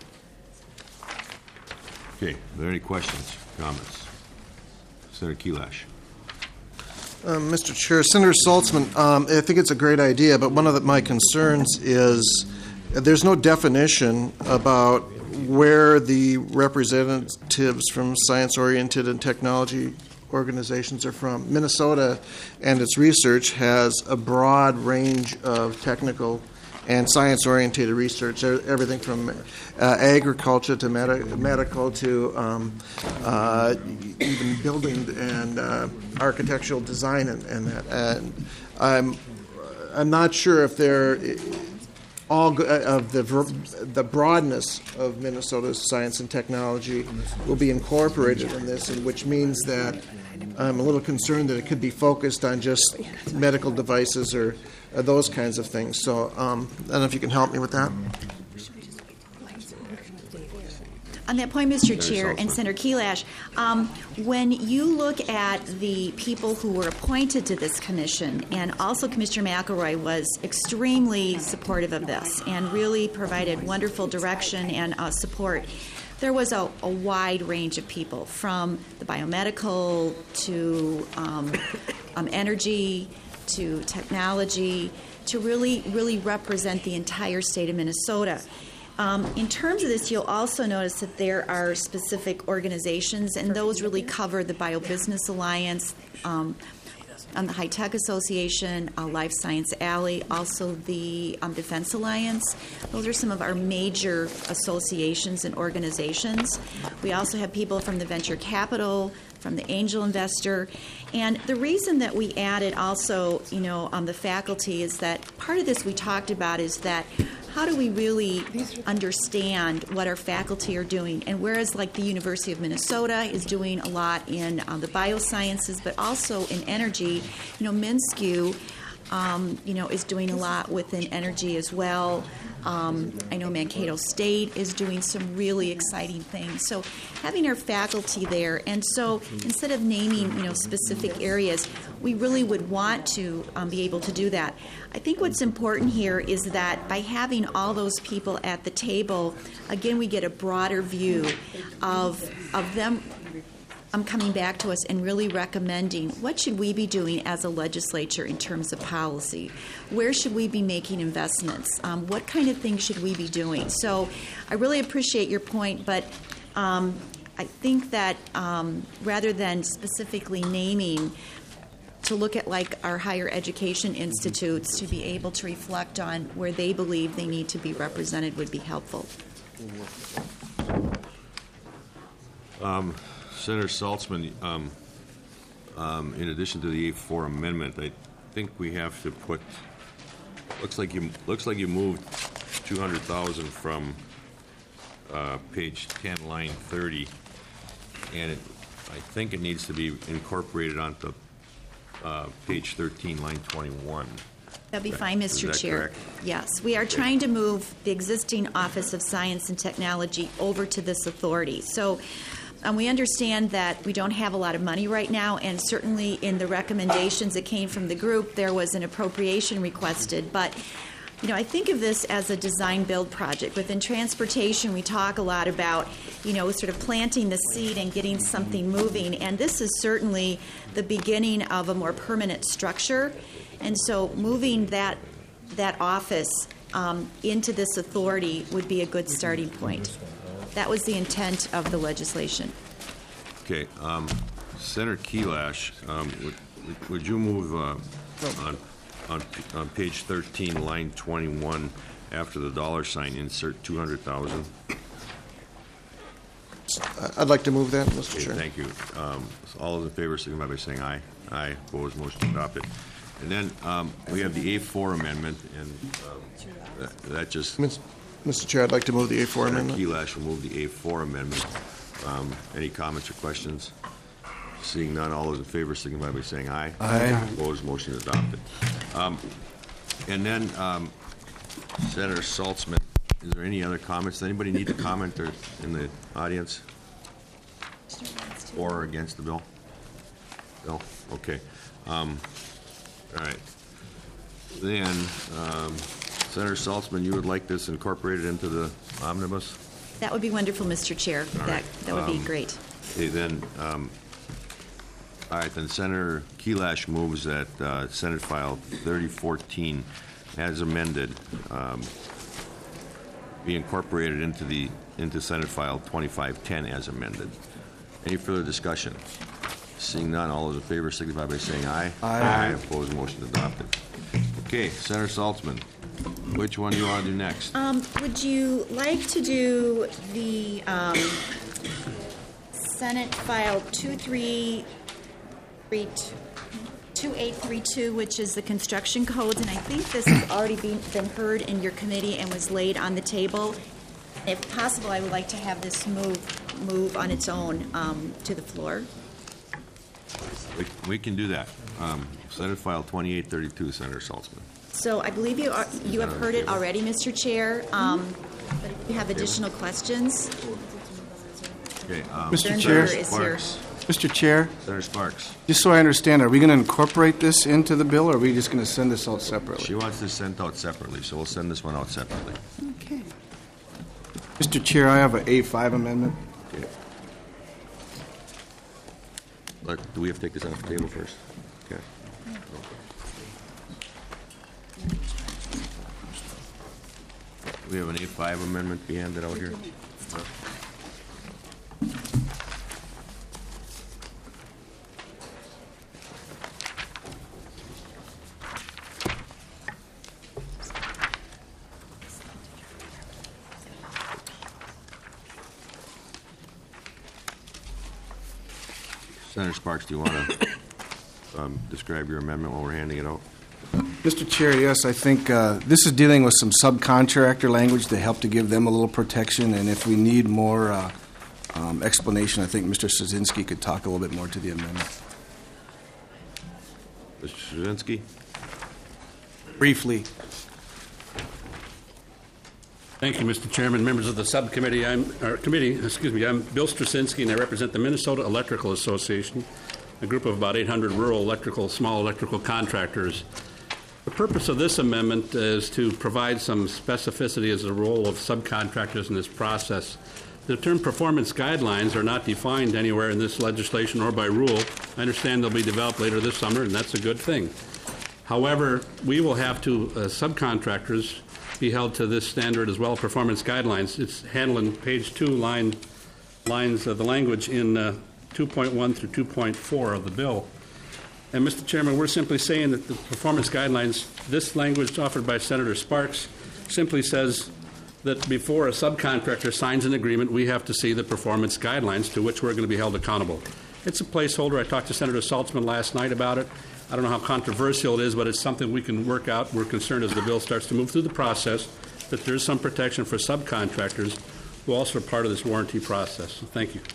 B: Okay, are there any questions, comments? Senator Kelash.
M: Um, Mister Chair, Senator Saltzman, um, I think it's a great idea, but one of the, my concerns is there's no definition about where the representatives from science-oriented and technology organizations are from. Minnesota and its research has a broad range of technical and science-oriented research, everything from uh, agriculture to med- medical to um, uh, even building and uh, architectural design and, and that. And I'm I'm not sure if they're all go- of the the broadness of Minnesota's science and technology will be incorporated in this, and which means that I'm a little concerned that it could be focused on just medical devices or uh, those kinds of things. So um, I don't know if you can help me with that.
S: On that point, Mister Chair and Senator Kelash, um, when you look at the people who were appointed to this commission, and also Commissioner McElroy was extremely supportive of this and really provided wonderful direction and uh, support. There was a, a wide range of people, from the biomedical to um, um, energy to technology, to really, really represent the entire state of Minnesota. Um, in terms of this, you'll also notice that there are specific organizations, and those really cover the BioBusiness Alliance, um, um, the High Tech Association, uh, Life Science Alley, also the um, Defense Alliance. Those are some of our major associations and organizations. We also have people from the venture capital, from the angel investor. And the reason that we added also, you know, on the faculty is that part of this we talked about is that how do we really understand what our faculty are doing? And whereas like the University of Minnesota is doing a lot in uh, the biosciences, but also in energy, you know, MnSCU, um, you know, is doing a lot within energy as well. Um, I know Mankato State is doing some really exciting things. So having our faculty there, and so instead of naming, you know, specific areas, we really would want to um, be able to do that. I think what's important here is that by having all those people at the table, again, we get a broader view of of them um, coming back to us and really recommending what should we be doing as a legislature in terms of policy. Where should we be making investments? Um, what kind of things should we be doing? So I really appreciate your point, but um, I think that um, rather than specifically naming, to look at like our higher education institutes to be able to reflect on where they believe they need to be represented would be helpful.
B: Um, Senator Saltzman, um, um, in addition to the A four amendment, I think we have to put. Looks like you looks like you moved two hundred thousand from uh, page ten, line thirty, and it, I think it needs to be incorporated onto uh, page thirteen, line twenty-one.
S: That'd be fine, Mister
B: Is that
S: Chair.
B: correct?
S: Yes, we are trying to move the existing Office of Science and Technology over to this authority. So um, we understand that we don't have a lot of money right now, and certainly in the recommendations that came from the group, there was an appropriation requested. But you know, I think of this as a design-build project. Within transportation, we talk a lot about, you know, sort of planting the seed and getting something moving, and this is certainly the beginning of a more permanent structure. And so moving that that office um, into this authority would be a good starting point. That was the intent of the legislation.
B: Okay, um, Senator Kelash, um, would, would you move uh, on, on on page thirteen, line twenty-one, after the dollar sign, insert two hundred thousand?
M: I'd like to move that, Mister
B: Okay,
M: Chair.
B: thank you. Um, so all those in favor signify by saying aye. Aye. Opposed, motion adopted. And then um, we have the A four amendment, and um, that, that just.
M: Mister Chair, I'd like to move the A four
B: Senator
M: amendment.
B: Kelash will move the A four amendment. Um, any comments or questions? Seeing none, all those in favor signify by saying aye.
M: Aye.
B: Opposed, motion is adopted. Um, and then um, Senator Saltzman, is there any other comments? Does anybody need to comment or in the audience? For or against the bill? No? Okay. Um, all right. Then, um, Senator Saltzman, you would like this incorporated into the omnibus?
S: That would be wonderful, Mister Chair.
B: All
S: That
B: right.
S: that would be
B: Um,
S: great.
B: Okay, then, um, all right, then Senator Kelash moves that uh, Senate File thirty fourteen, as amended, um, be incorporated into the into Senate File twenty-five ten as amended. Any further discussion? Seeing none, all those in favor signify by saying aye.
M: Aye.
B: Aye. Opposed, motion adopted. Okay, Senator Saltzman, which one do you want to do next?
S: Um, would you like to do the um, Senate File two three three two eight three two, which is the construction codes, and I think this has already been, been heard in your committee and was laid on the table. If possible, I would like to have this move move on its own um, to the floor.
B: We, we can do that. Um, Senate File twenty-eight thirty-two, Senator Saltzman.
S: So I believe you are, you have heard it already, Mister Chair. Um, but if you have additional questions,
B: Okay, um,
M: Mister
S: Senator
M: Chair.
S: is here.
B: Sparks.
P: Mister Chair,
B: Senator Sparks.
P: just so I understand, are we going to incorporate this into the bill, or are we just going to send this out separately?
B: She wants this sent out separately, so we'll send this one out separately.
P: Okay. Mister Chair, I have an A five amendment.
B: Okay. But do we have to take this off the table first? Okay. We have an A five amendment be handed out here. Senator Sparks, do you want to um, describe your amendment while we're handing it out?
P: Mister Chair, yes, I think uh, this is dealing with some subcontractor language to help to give them a little protection, and if we need more uh, um, explanation, I think Mister Straczynski could talk a little bit more to the amendment.
B: Mister Straczynski?
P: Briefly.
U: Thank you, Mister Chairman, members of the subcommittee. I'm or committee. Excuse me. I'm Bill Straczynski, and I represent the Minnesota Electrical Association, a group of about eight hundred rural electrical, small electrical contractors. The purpose of this amendment is to provide some specificity as the role of subcontractors in this process. The term performance guidelines are not defined anywhere in this legislation or by rule. I understand they'll be developed later this summer, and that's a good thing. However, we will have to, uh, subcontractors, be held to this standard as well, performance guidelines. It's handling page two, line, lines of the language in uh, two point one through two point four of the bill. And, Mister Chairman, we're simply saying that the performance guidelines, this language offered by Senator Sparks, simply says that before a subcontractor signs an agreement, we have to see the performance guidelines to which we're going to be held accountable. It's a placeholder. I talked to Senator Saltzman last night about it. I don't know how controversial it is, but it's something we can work out. We're concerned as the bill starts to move through the process that there's some protection for subcontractors who also are part of this warranty process. So thank you.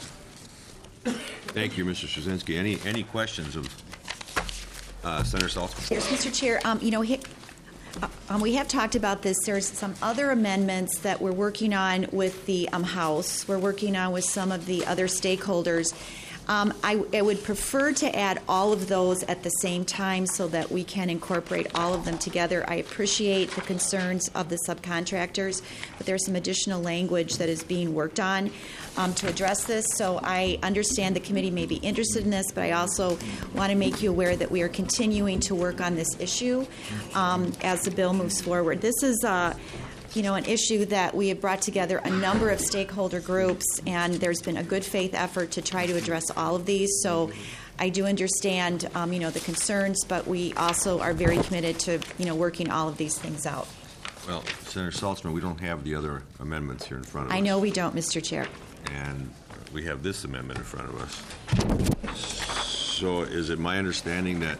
B: Thank you, Mister Straczynski. Any any questions of uh, Senator Saltzman?
S: Yes, Mister Chair, um, you know, he, uh, um, we have talked about this. There's some other amendments that we're working on with the um, House. We're working on with some of the other stakeholders. Um, I, I would prefer to add all of those at the same time so that we can incorporate all of them together. I appreciate the concerns of the subcontractors, but there's some additional language that is being worked on um, to address this. So I understand the committee may be interested in this, but I also want to make you aware that we are continuing to work on this issue um, as the bill moves forward. This is uh, you know, an issue that we have brought together a number of stakeholder groups, and there's been a good faith effort to try to address all of these. So I do understand, um, you know, the concerns, but we also are very committed to, you know, working all of these things out.
B: Well, Senator Saltzman, we don't have the other amendments here in front of us.
S: I know we don't, Mister Chair.
B: And we have this amendment in front of us. So is it my understanding that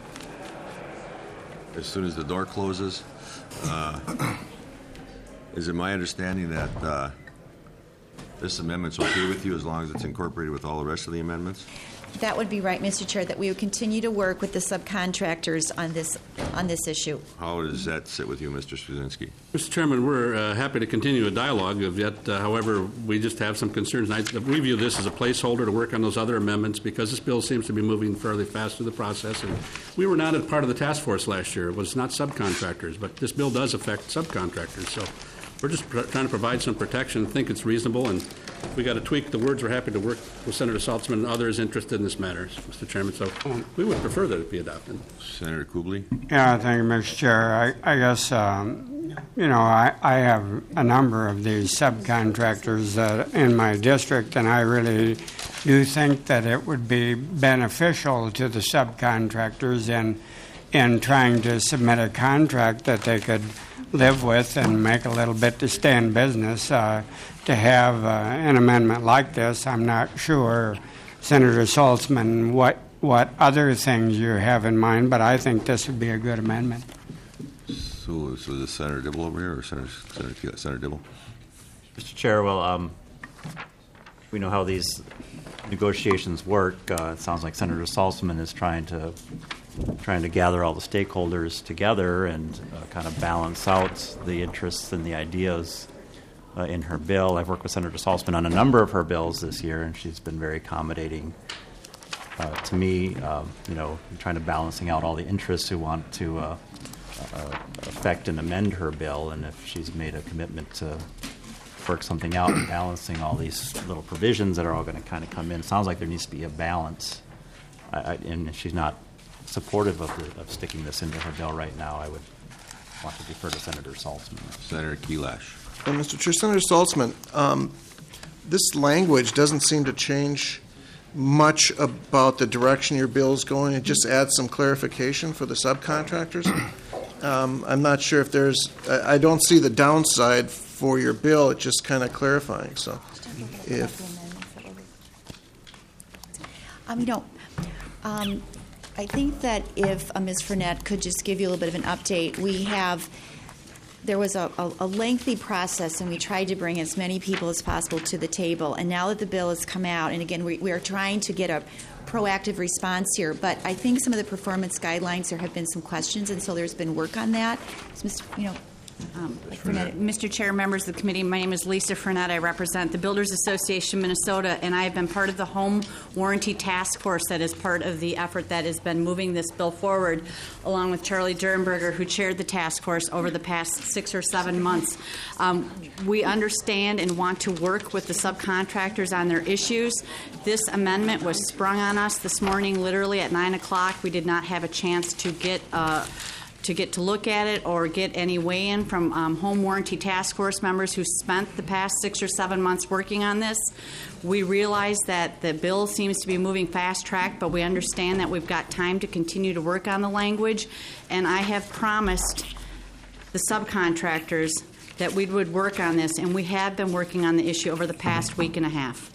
B: as soon as the door closes, uh, is it my understanding that uh, this amendment's okay with you as long as it's incorporated with all the rest of the amendments?
S: That would be right, Mister Chair, that we would continue to work with the subcontractors on this on this issue.
B: How does that sit with you, Mister Straczynski?
U: Mister Chairman, we're uh, happy to continue a dialogue. Of yet, uh, however, we just have some concerns. I, we view this as a placeholder to work on those other amendments because this bill seems to be moving fairly fast through the process. And we were not a part of the task force last year. It was not subcontractors, but this bill does affect subcontractors. So we're just pr- trying to provide some protection. I think it's reasonable, and we got to tweak the words. We're happy to work with Senator Saltzman and others interested in this matter, Mister Chairman. So we would prefer that it be adopted.
B: Senator Kubley?
A: Yeah, thank you, Mister Chair. I, I guess, um, you know, I, I have a number of these subcontractors uh, in my district, and I really do think that it would be beneficial to the subcontractors in, in trying to submit a contract that they could live with and make a little bit to stay in business. Uh, to have uh, an amendment like this, I'm not sure, Senator Saltzman, what what other things you have in mind, but I think this would be a good amendment.
B: So, so is it Senator Dibble over here, or Senator Senator, Senator Dibble?
C: Mister Chair, well, um, we know how these negotiations work. Uh, it sounds like Senator Saltzman is trying to trying to gather all the stakeholders together and uh, kind of balance out the interests and the ideas uh, in her bill. I've worked with Senator Saltzman on a number of her bills this year, and she's been very accommodating uh, to me, um, you know, trying to balancing out all the interests who want to uh, uh, affect and amend her bill. And if she's made a commitment to work something out and balancing all these little provisions that are all going to kind of come in, it sounds like there needs to be a balance. I, I, and she's not supportive of, the, of sticking this into her bill right now. I would want to defer to Senator Saltzman.
B: Senator Kelash.
M: Well, Mister Chair, Senator Saltzman, um, this language doesn't seem to change much about the direction your bill is going. It just adds some clarification for the subcontractors. Um, I'm not sure if there's, I, I don't see the downside for your bill. It's just kind of clarifying. So if...
S: Um, you know, Um, I think that if uh, Miz Fournette could just give you a little bit of an update. We have, there was a, a, a lengthy process, and we tried to bring as many people as possible to the table. And now that the bill has come out, and again, we, we are trying to get a proactive response here, but I think some of the performance guidelines, there have been some questions, and so there's been work on that. So, Mister You know,
I: Um, Mister Chair, members of the committee, my name is Lisa Fournette. I represent the Builders Association Minnesota, and I have been part of the Home Warranty Task Force that is part of the effort that has been moving this bill forward, along with Charlie Durenberger, who chaired the task force over the past six or seven months. Um, we understand and want to work with the subcontractors on their issues. This amendment was sprung on us this morning, literally at nine o'clock. We did not have a chance to get uh, to get to look at it or get any weigh-in from um, Home Warranty Task Force members who spent the past six or seven months working on this. We realize that the bill seems to be moving fast-track, but we understand that we've got time to continue to work on the language, and I have promised the subcontractors that we would work on this, and we have been working on the issue over the past week and a half.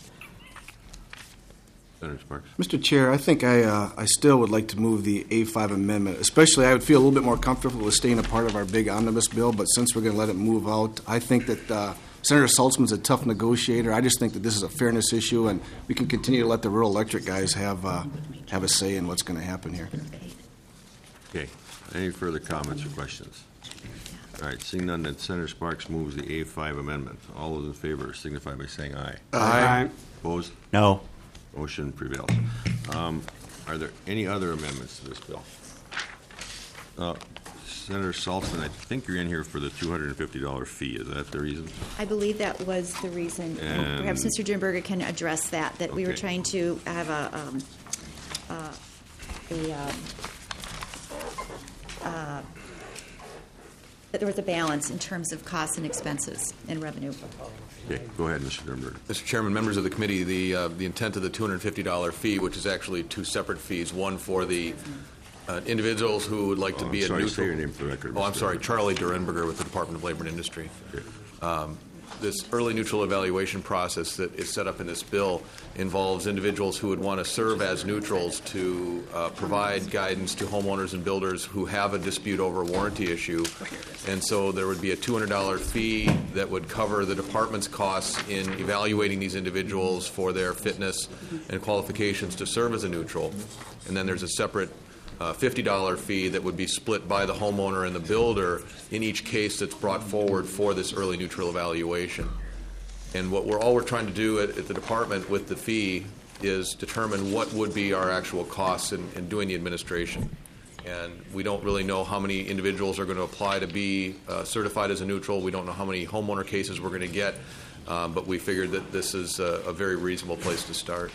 B: Senator Sparks.
P: Mister Chair, I think I uh, I still would like to move the A five amendment. Especially, I would feel a little bit more comfortable with staying a part of our big omnibus bill, but since we're going to let it move out, I think that uh, Senator Saltzman's a tough negotiator. I just think that this is a fairness issue, and we can continue to let the rural electric guys have, uh, have a say in what's going to happen here.
B: Okay. Any further comments or questions? All right. Seeing none, that Senator Sparks moves the A five amendment. All those in favor signify by saying aye.
P: Aye.
B: Opposed?
C: No.
B: Motion prevails. Um, are there any other amendments to this bill? Uh, Senator Saltzman, I think you're in here for the two hundred fifty dollars fee. Is that the reason?
S: I believe that was the reason.
B: And
S: Perhaps Mister Durenberger can address that, that we were
B: Okay.
S: trying to have a, um, uh, a, um, uh, that there was a balance in terms of costs and expenses and revenue.
B: Okay, go ahead, Mister Durenberger.
F: Mister Chairman, members of the committee, the uh, the intent of the two hundred fifty dollars fee, which is actually two separate fees, one for the uh, individuals who would like to
B: Oh,
F: be
B: I'm
F: a
B: sorry,
F: neutral.
B: say your name for the record,
F: Oh, I'm
B: Mister
F: sorry, Charlie Durenberger with the Department of Labor and Industry. Um, this early neutral evaluation process that is set up in this bill involves individuals who would want to serve as neutrals to uh, provide guidance to homeowners and builders who have a dispute over a warranty issue. And so there would be a two hundred dollars fee that would cover the department's costs in evaluating these individuals for their fitness and qualifications to serve as a neutral. And then there's a separate uh, fifty dollars fee that would be split by the homeowner and the builder in each case that's brought forward for this early neutral evaluation. And what we're all we're trying to do at, at the department with the fee is determine what would be our actual costs in, in doing the administration. And we don't really know how many individuals are going to apply to be uh, certified as a neutral. We don't know how many homeowner cases we're going to get, um, but we figured that this is a, a very reasonable place to start.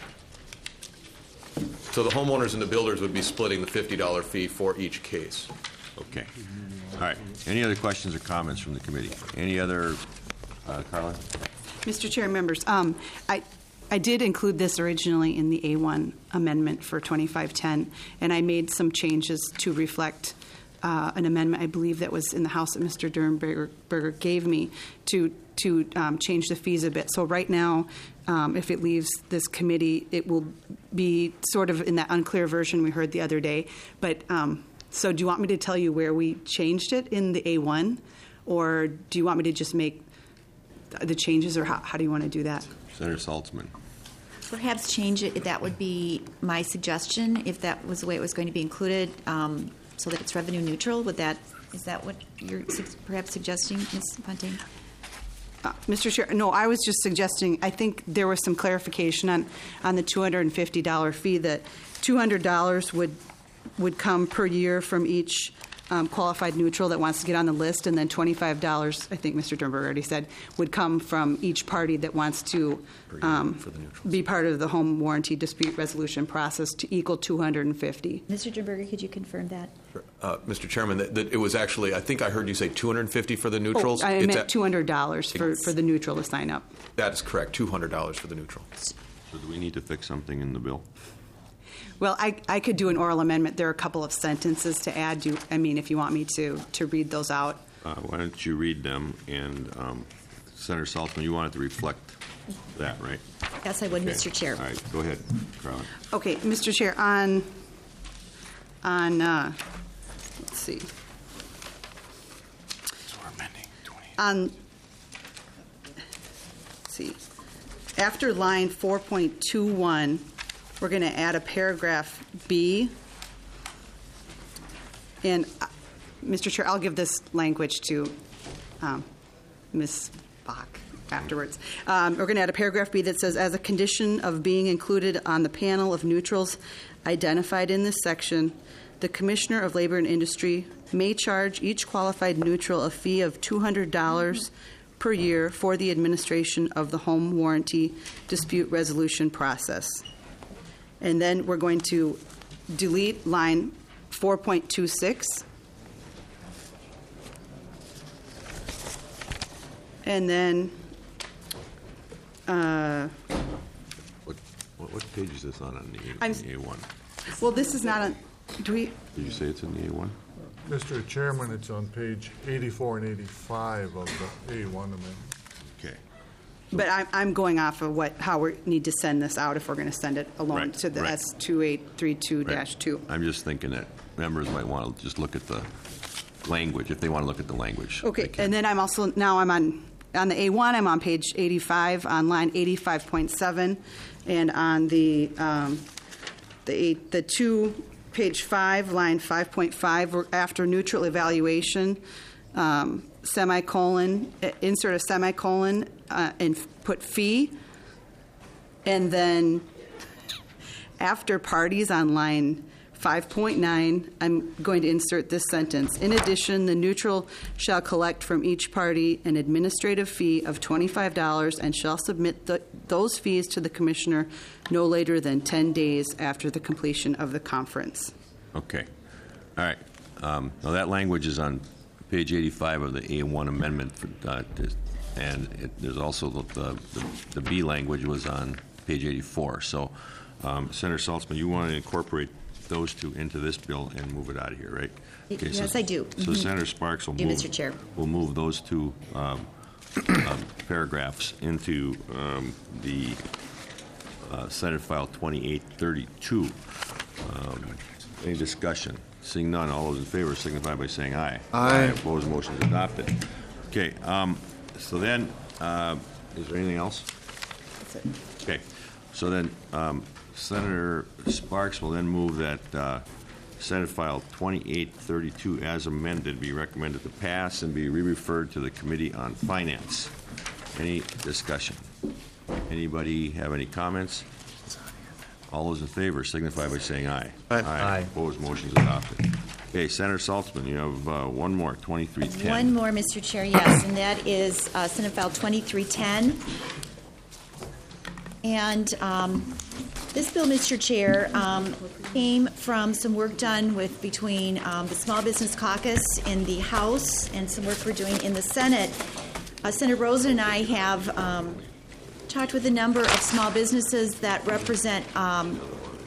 F: So the homeowners and the builders would be splitting the fifty dollars fee for each case.
B: Okay. All right. Any other questions or comments from the committee? Any other, uh, Carla?
I: Mister Chair, members, um, I, I did include this originally in the A one amendment for twenty-five ten, and I made some changes to reflect uh, an amendment, I believe, that was in the House that Mister Durenberger gave me to to um, change the fees a bit. So right now, um, if it leaves this committee, it will be sort of in that unclear version we heard the other day. But um, so do you want me to tell you where we changed it in the A one, or do you want me to just make the changes, or how, how do you want to do that?
B: Senator Saltzman.
S: Perhaps change it, that would be my suggestion, if that was the way it was going to be included, um, so that it's revenue neutral. Would that, is that what you're su- perhaps suggesting, Miz Fontaine?
I: Uh, Mister Chair, no, I was just suggesting, I think there was some clarification on, on the two hundred fifty dollars fee, that two hundred dollars would, would come per year from each um, qualified neutral that wants to get on the list, and then twenty-five dollars, I think Mister Durenberger already said, would come from each party that wants to um, be part of the home warranty dispute resolution process to equal two hundred fifty.
S: Mister Durenberger, could you confirm that?
F: Uh, Mister Chairman, that, that it was actually, I think I heard you say two hundred fifty for the neutrals.
I: Oh, I
F: It's
I: meant
F: at-
I: two hundred dollars for, for the neutral to sign up.
F: That is correct, two hundred dollars for the neutral.
B: So do we need to fix something in the bill?
I: Well, I, I could do an oral amendment. There are a couple of sentences to add. Do, I mean, if you want me to, to read those out.
B: Uh, why don't you read them? And um, Senator Saltzman, you want it to reflect that, right?
S: Yes, I would,
B: Okay.
S: Mister Chair.
B: All right, go ahead, Carla.
I: Okay, Mister Chair, on
D: on, uh, let's see. On, let's see, after line four point two one, we're going to add a paragraph B. And, uh, Mister Chair, I'll give this language to um, Miz Bach afterwards. Um, we're going to add a paragraph B that says, as a condition of being included on the panel of neutrals identified in this section, the Commissioner of Labor and Industry may charge each qualified neutral a fee of two hundred dollars per year for the administration of the home warranty dispute resolution process. And then we're going to delete line four point two six. And then, uh,
B: What, what what page is this on, on the A-
D: I'm-
B: the A one?
D: well, this is not on, do we,
B: Did you say it's in the A one?
G: Mister Chairman, it's on page eighty-four and eighty-five of the A one amendment.
B: Okay.
D: but I'm, I'm going off of what, how we need to send this out if we're going to send it alone
B: Right,
D: to the
B: right.
D: S two eight three two dash two.
B: I'm just thinking that members might want to just look at the language, if they want to look at the language.
D: Okay, and then I'm also, now I'm on, on the A one, I'm on page eighty-five, on line eighty-five point seven, and on the, um, the eight, the two, page five, line five point five, we're after neutral evaluation, um, semicolon, uh, insert a semicolon, uh, and f- put fee, and then after parties on line five point nine, I'm going to insert this sentence. In addition, the neutral shall collect from each party an administrative fee of twenty-five dollars and shall submit the, those fees to the commissioner no later than ten days after the completion of the conference.
B: Okay. All right. Um, Now, that language is on page eighty-five of the A one amendment, for, uh, this- and it, there's also the, the, the B language was on page eighty-four. So, um, Senator Saltzman, you want to incorporate those two into this bill and move it out of here, right? Okay,
S: Yes,
B: so,
S: I do.
B: So
S: Mhm.
B: Senator Sparks will
S: Do,
B: move,
S: Mister Chair.
B: will move those two um, um, paragraphs into um, the uh, Senate File twenty-eight thirty-two. Um, any discussion? Seeing none, all those in favor signify by saying aye.
M: Aye.
B: Opposed, motion is adopted. Okay, um, so then, uh, is there anything else?
D: That's it.
B: Okay, so then um, Senator Sparks will then move that uh, Senate File twenty-eight thirty-two as amended be recommended to pass and be re-referred to the Committee on Finance. Any discussion? Anybody have any comments? All those in favor signify by saying aye.
M: Aye.
B: Aye. Opposed, motion is adopted. Okay, Senator Saltzman, you have uh, one more, twenty-three ten.
S: One more, Mister Chair, yes, and that is uh, Senate File twenty-three ten. And um, this bill, Mister Chair, um, came from some work done with between um, the Small Business Caucus in the House and some work we're doing in the Senate. Uh, Senator Rosen and I have um, talked with a number of small businesses that represent um,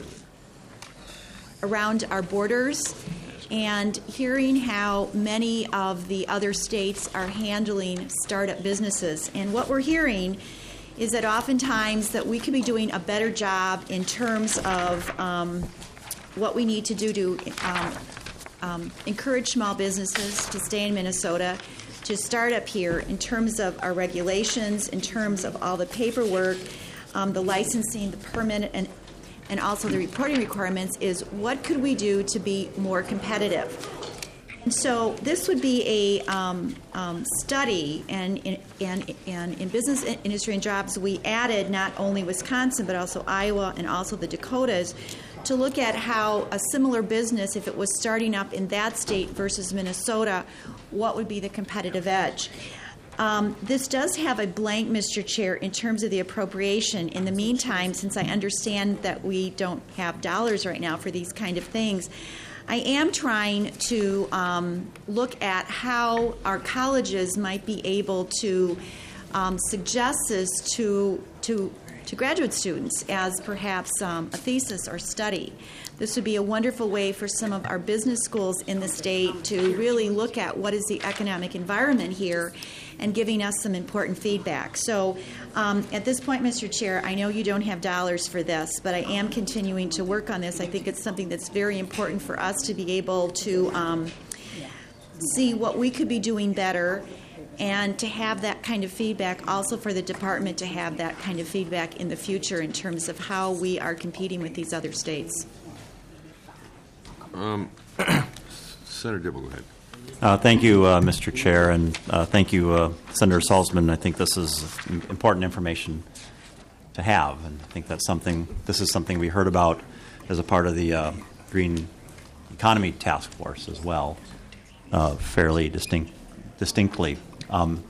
S: around our borders, and hearing how many of the other states are handling startup businesses. And what we're hearing is that oftentimes that we could be doing a better job in terms of um, what we need to do to um, um, encourage small businesses to stay in Minnesota, to start up here in terms of our regulations, in terms of all the paperwork, um, the licensing, the permit, and and also the reporting requirements, is what could we do to be more competitive? And so this would be a um, um, study, and, and, and in business, industry, and jobs, we added not only Wisconsin, but also Iowa and also the Dakotas, to look at how a similar business, if it was starting up in that state versus Minnesota, what would be the competitive edge? Um, this does have a blank, Mister Chair, in terms of the appropriation. In the meantime, since I understand that we don't have dollars right now for these kind of things, I am trying to um, look at how our colleges might be able to um, suggest this to, to, to graduate students as perhaps um, a thesis or study. This would be a wonderful way for some of our business schools in the state to really look at what is the economic environment here and giving us some important feedback. So um, at this point, Mister Chair, I know you don't have dollars for this, but I am continuing to work on this. I think it's something that's very important for us to be able to um, see what we could be doing better, and to have that kind of feedback, also for the department to have that kind of feedback in the future in terms of how we are competing with these other states.
B: Um, Senator Dibble, go ahead.
C: Uh, thank you, uh, Mister Chair, and uh, thank you, uh, Senator Salzman. I think this is important information to have, and I think that's something. This is something we heard about as a part of the uh, Green Economy Task Force as well, uh, fairly distinct, distinctly. Um,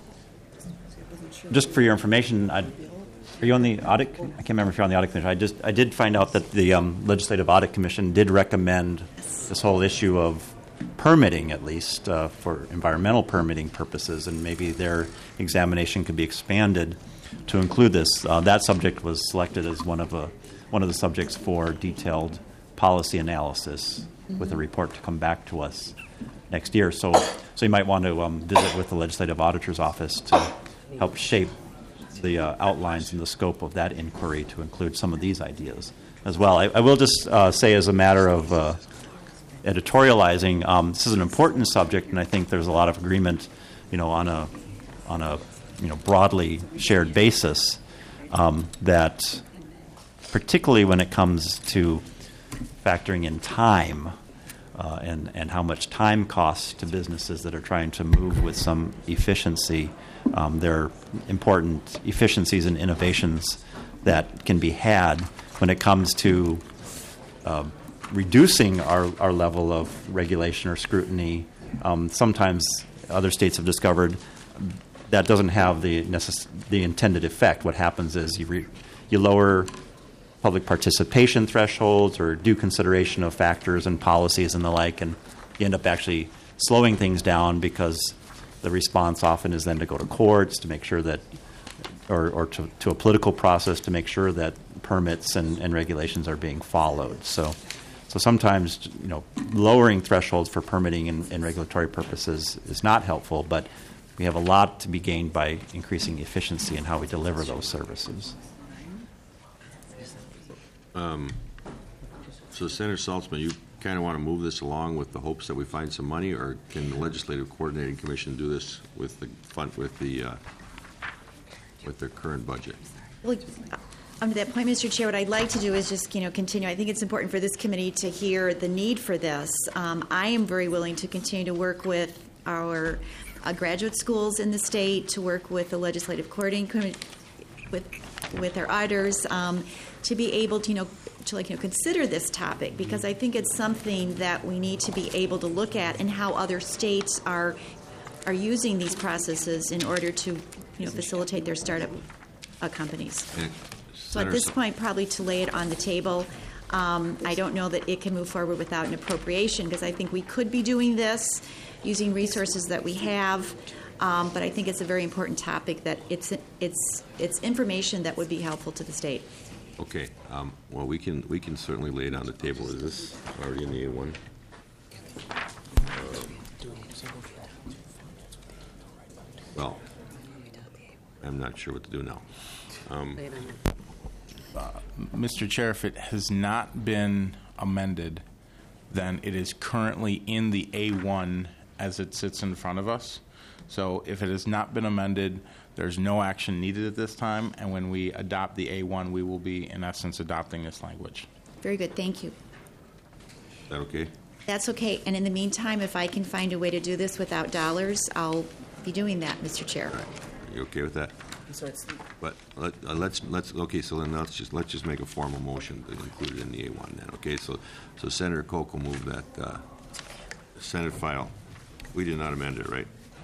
C: just for your information, I, are you on the audit? I can't remember if you're on the audit commission. I just I did find out that the um, Legislative Audit Commission did recommend this whole issue of permitting, at least uh, for environmental permitting purposes, and maybe their examination could be expanded to include this. Uh, that subject was selected as one of a one of the subjects for detailed policy analysis, mm-hmm. with a report to come back to us next year. So, so you might want to um, visit with the Legislative Auditor's Office to help shape the uh, outlines and the scope of that inquiry to include some of these ideas as well. I, I will just uh, say, as a matter of uh, editorializing, um, this is an important subject, and I think there's a lot of agreement, you know, on a on a you know broadly shared basis, um, that particularly when it comes to factoring in time. Uh, and, and how much time costs to businesses that are trying to move with some efficiency. Um, there are important efficiencies and innovations that can be had when it comes to uh, reducing our, our level of regulation or scrutiny. Um, sometimes other states have discovered that doesn't have the necess- the intended effect. What happens is you re- you lower public participation thresholds or due consideration of factors and policies and the like, and you end up actually slowing things down because the response often is then to go to courts to make sure that, or, or to, to a political process to make sure that permits and, and regulations are being followed. So, so sometimes, you know, lowering thresholds for permitting and, and regulatory purposes is not helpful, but we have a lot to be gained by increasing efficiency in how we deliver those services.
B: Um, so, Senator Saltzman, you kind of want to move this along with the hopes that we find some money, or can the Legislative Coordinating Commission do this with the fund with the uh, with their current budget?
S: Well, under that point, Mister Chair, what I'd like to do is just you know continue. I think it's important for this committee to hear the need for this. Um, I am very willing to continue to work with our uh, graduate schools in the state, to work with the Legislative Coordinating Committee, with with our auditors. Um, to be able to, you know, to like, you know, consider this topic, because I think it's something that we need to be able to look at, and how other states are are using these processes in order to, you know, facilitate their startup uh, companies. So at this point, probably to lay it on the table. Um, I don't know that it can move forward without an appropriation, because I think we could be doing this using resources that we have. Um, but I think it's a very important topic, that it's it's it's information that would be helpful to the state.
B: Okay. Um, well, we can we can certainly lay it on the table. Is this already in the A one? Uh, well, I'm not sure what to do now. Um,
R: uh, Mister Chair, if it has not been amended, then it is currently in the A one as it sits in front of us. So if it has not been amended, there's no action needed at this time, and when we adopt the A one, we will be, in essence, adopting this language.
S: Very good. Thank you.
B: Is that okay?
S: That's okay. And in the meantime, if I can find a way to do this without dollars, I'll be doing that, Mister Chair.
B: All right. You okay with that? But let, uh, let's let's okay. So then let's just let's just make a formal motion to include it in the A one. Then okay. So so Senator Koch will move that uh, Senate file. We did not amend it, right?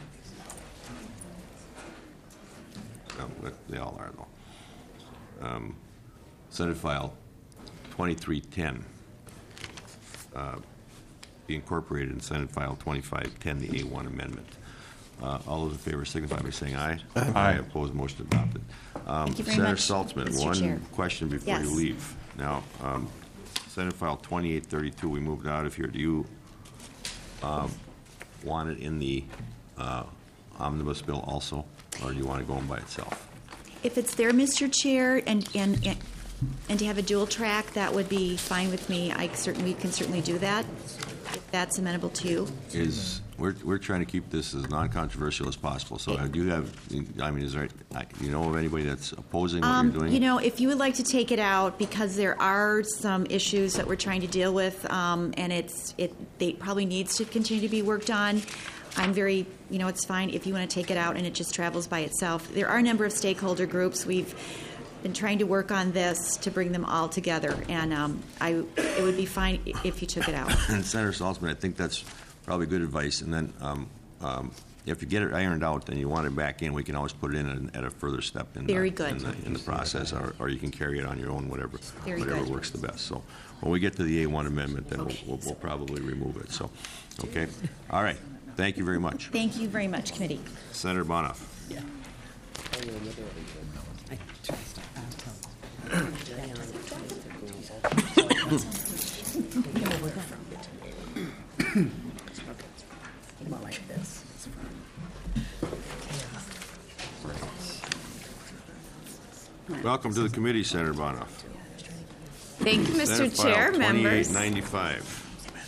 B: No, but they all are, though. Um, Senate File twenty-three ten uh, be incorporated in Senate File twenty-five ten, the A one amendment. Uh, all those in favor signify by saying aye.
M: Aye.
B: Aye. Opposed, motion adopted. Um,
S: Thank you very
B: Senator
S: much,
B: Saltzman,
S: Mister
B: one
S: Chair.
B: question before
S: Yes.
B: you leave. Now, um, Senate File twenty-eight thirty-two, we moved out of here. Do you uh, want it in the uh, omnibus bill also? or do you want to go on by itself?
S: If it's there, Mister Chair, and, and, and, and to have a dual track, that would be fine with me. I certainly, we can certainly do that, if that's amenable to you.
B: Is we're we're trying to keep this as non-controversial as possible. So do you have? I mean, is there? You know of anybody that's opposing what
S: Um,
B: you're doing?
S: you know, if you would like to take it out, because there are some issues that we're trying to deal with, um, and it's it they probably needs to continue to be worked on. I'm very, you know, it's fine if you want to take it out and it just travels by itself. There are a number of stakeholder groups. We've been trying to work on this to bring them all together, and um, I it would be fine if you took it out.
B: And Senator Saltzman, I think that's probably good advice. And then um, um, if you get it ironed out and you want it back in, we can always put it in at a further step in,
S: Very
B: the,
S: good.
B: in, the, in the process, or, or you can carry it on your own, whatever,
S: Very
B: whatever
S: good.
B: works the best. So when we get to the A one amendment, then we'll, we'll, we'll probably remove it. So, okay. All right. Thank you very much.
S: Thank you very much, committee.
B: Senator Bonoff.
K: Yeah.
B: Welcome to the committee, Senator Bonoff.
H: Thank you, Mister
B: Senate
H: Chair,
B: File
H: members.
B: twenty-eight ninety-five.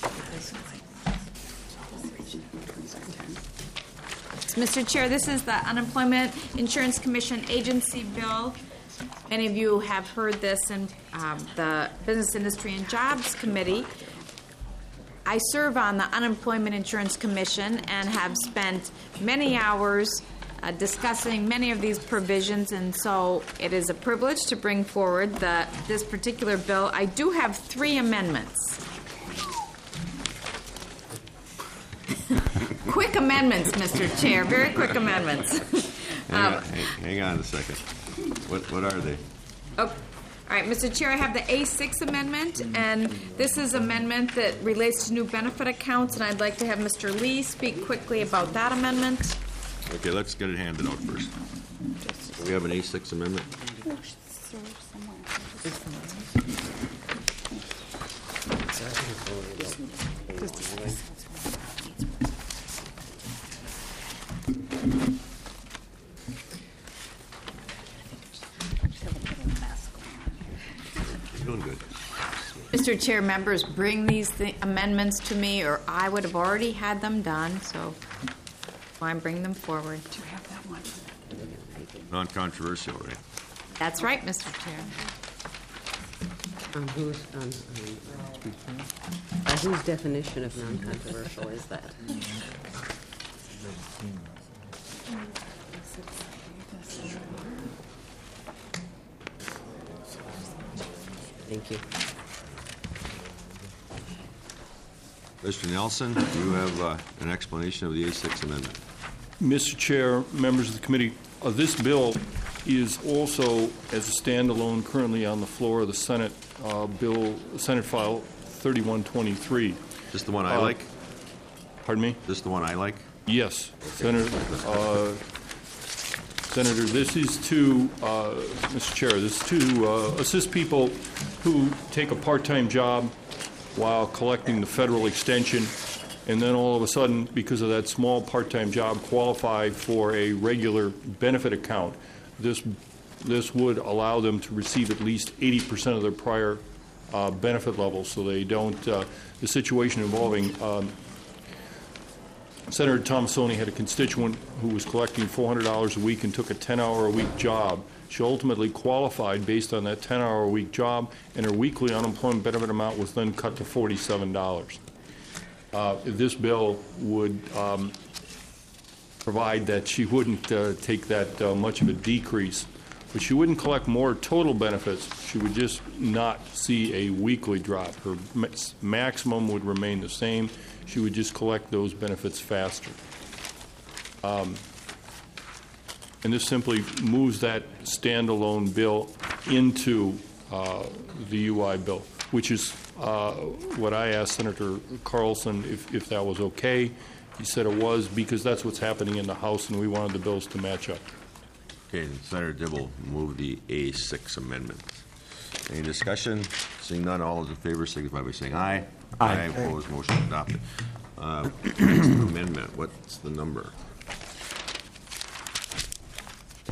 H: Mister Chair, this is the Unemployment Insurance Commission agency bill. Many of you have heard this in um, the Business Industry and Jobs Committee. I serve on the Unemployment Insurance Commission and have spent many hours uh, discussing many of these provisions, and so it is a privilege to bring forward the, this particular bill. I do have three amendments. Quick amendments, Mister Chair, very quick amendments.
B: Hang,
H: Um,
B: on, hang, hang on a second. What, what are they?
H: Oh, all right, Mister Chair, I have the A six amendment, and this is amendment that relates to new benefit accounts, and I'd like to have Mister Lee speak quickly about that amendment.
B: Okay, let's get it handed out first. We have an A six amendment. Doing good.
H: Mister Chair, members bring these th- amendments to me, or I would have already had them done, so I'm bringing them forward. Do you have that one?
B: Non-controversial, right?
H: That's right, Mister Chair.
V: Um, whose, um, um, uh, whose definition of non-controversial is that? Thank you.
B: Mister Nelson, do you have uh, an explanation of the A six amendment?
W: Mister Chair, members of the committee, uh, this bill is also, as a standalone, currently on the floor of the Senate, uh, Bill, Senate File thirty-one twenty-three.
B: This the one I
W: Uh,
B: like?
W: Pardon me?
B: This the one I like?
W: Yes, Senator. Uh, Senator, this is to, uh, Mister Chair, this is to uh, assist people who take a part-time job while collecting the federal extension, and then all of a sudden, because of that small part-time job, qualify for a regular benefit account. This this would allow them to receive at least eighty percent of their prior uh, benefit levels, so they don't. Uh, the situation involving um, Senator Tomassoni had a constituent who was collecting four hundred dollars a week and took a ten-hour-a-week job. She ultimately qualified based on that ten-hour-a-week job, and her weekly unemployment benefit amount was then cut to forty-seven dollars. Uh, this bill would um, provide that she wouldn't uh, take that uh, much of a decrease, but she wouldn't collect more total benefits. She would just not see a weekly drop. Her ma- maximum would remain the same. She would just collect those benefits faster. Um, and this simply moves that standalone bill into uh, the U I bill, which is uh, what I asked Senator Carlson if, if that was okay. He said it was, because that's what's happening in the House, and we wanted the bills to match up.
B: Okay, and Senator Dibble moved the A six amendment. Any discussion? Seeing none, all those in favor signify by saying aye.
W: Aye.
B: Opposed, motion adopted. Uh, next amendment, what's the number?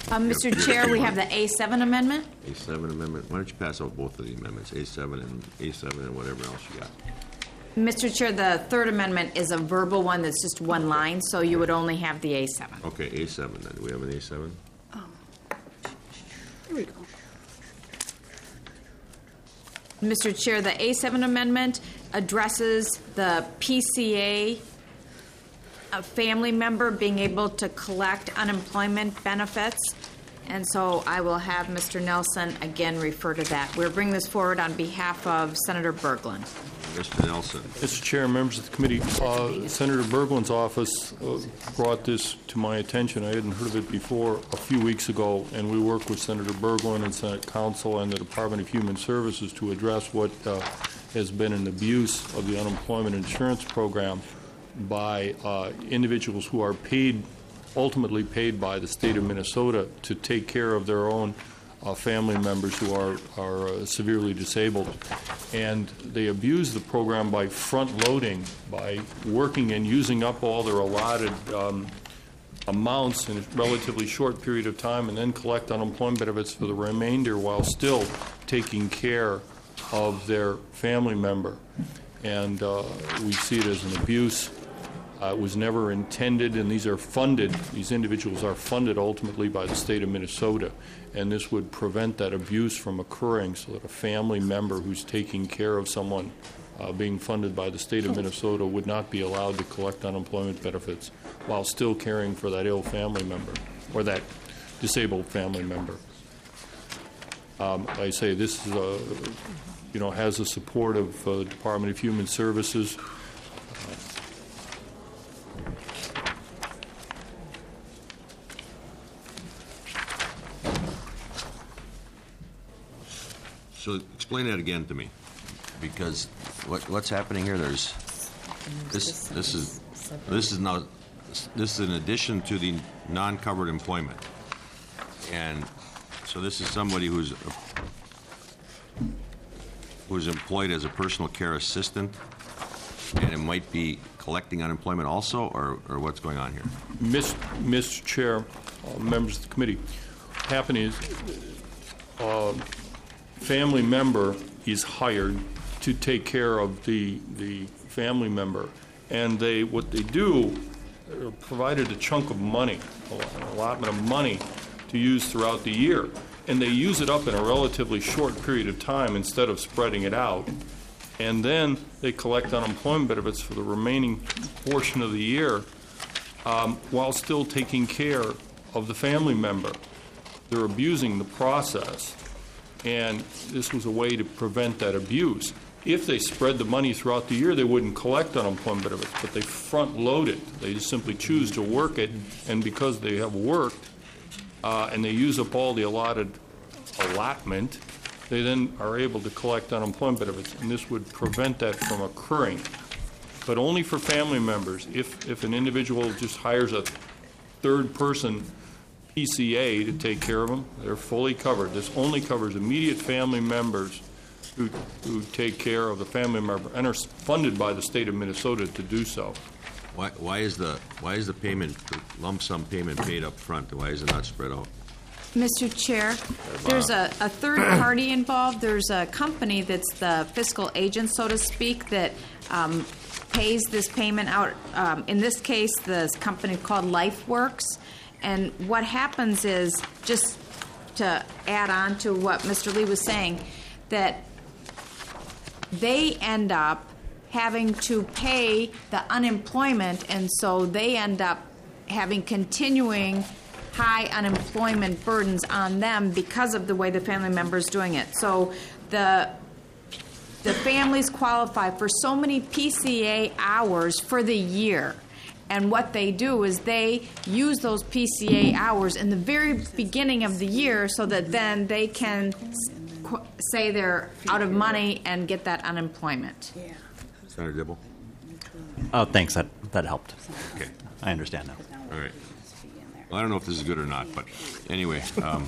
H: Uh, Mister Chair, we have the A seven amendment.
B: A seven amendment. Why don't you pass out both of the amendments, A seven and A seven and whatever else you got?
H: Mister Chair, the third amendment is a verbal one that's just one line, so you would only have the A seven.
B: Okay, A seven then. Do we have an A seven?
S: Here we go.
H: Mister Chair, the A seven amendment addresses the P C A, a family member being able to collect unemployment benefits. And so I will have Mister Nelson again refer to that. We're bringing this forward on behalf of Senator Berglund.
B: Mister Nelson.
W: Mister Chair, members of the committee, uh, Senator Berglund's office uh, brought this to my attention. I hadn't heard of it before a few weeks ago, and we worked with Senator Berglund and Senate Council and the Department of Human Services to address what uh, has been an abuse of the unemployment insurance program by uh, individuals who are paid, ultimately paid by the state of Minnesota to take care of their own Uh, family members who are, are uh, severely disabled. And they abuse the program by front-loading, by working and using up all their allotted um, amounts in a relatively short period of time and then collect unemployment benefits for the remainder while still taking care of their family member. And uh, we see it as an abuse. Uh, it was never intended, and these are funded, these individuals are funded ultimately by the state of Minnesota, and this would prevent that abuse from occurring so that a family member who's taking care of someone uh, being funded by the state of Minnesota would not be allowed to collect unemployment benefits while still caring for that ill family member or that disabled family member. Um, I say this is a, you know, has the support of uh, the Department of Human Services.
B: So explain that again to me, because what, what's happening here? There's this. This is this is now this is in addition to the non-covered employment, and so this is somebody who's who's employed as a personal care assistant, and it might be collecting unemployment also, or, or what's going on here?
W: Miss, Mister Chair, uh, members of the committee, happening is. Uh, family member is hired to take care of the the family member, and they what they do, they're provided a chunk of money, an allotment of money to use throughout the year, and they use it up in a relatively short period of time instead of spreading it out, and then they collect unemployment benefits for the remaining portion of the year um, while still taking care of the family member. They're abusing the process. And this was a way to prevent that abuse. If they spread the money throughout the year, they wouldn't collect unemployment benefits, but they front-load it. They just simply choose to work it, and because they have worked uh, and they use up all the allotted allotment, they then are able to collect unemployment benefits, and this would prevent that from occurring. But only for family members. If, if an individual just hires a third person P C A to take care of them, they're fully covered. This only covers immediate family members who, who take care of the family member and are funded by the state of Minnesota to do so.
B: Why, why is the why is the payment, the lump sum payment, paid up front? Why is it not spread out?
H: Mister Chair, there's a, a third party involved. There's a company that's the fiscal agent, so to speak, that um, pays this payment out. Um, in this case, this company called LifeWorks. And what happens is, just to add on to what Mister Lee was saying, that they end up having to pay the unemployment, and so they end up having continuing high unemployment burdens on them because of the way the family member is doing it. So the the families qualify for so many P C A hours for the year. And what they do is they use those P C A hours in the very beginning of the year so that then they can qu- say they're out of money and get that unemployment.
B: Yeah. Senator Dibble?
C: Oh, thanks. That that helped.
B: Okay.
C: I understand now.
B: All right. Well, I don't know if this is good or not, but anyway, um,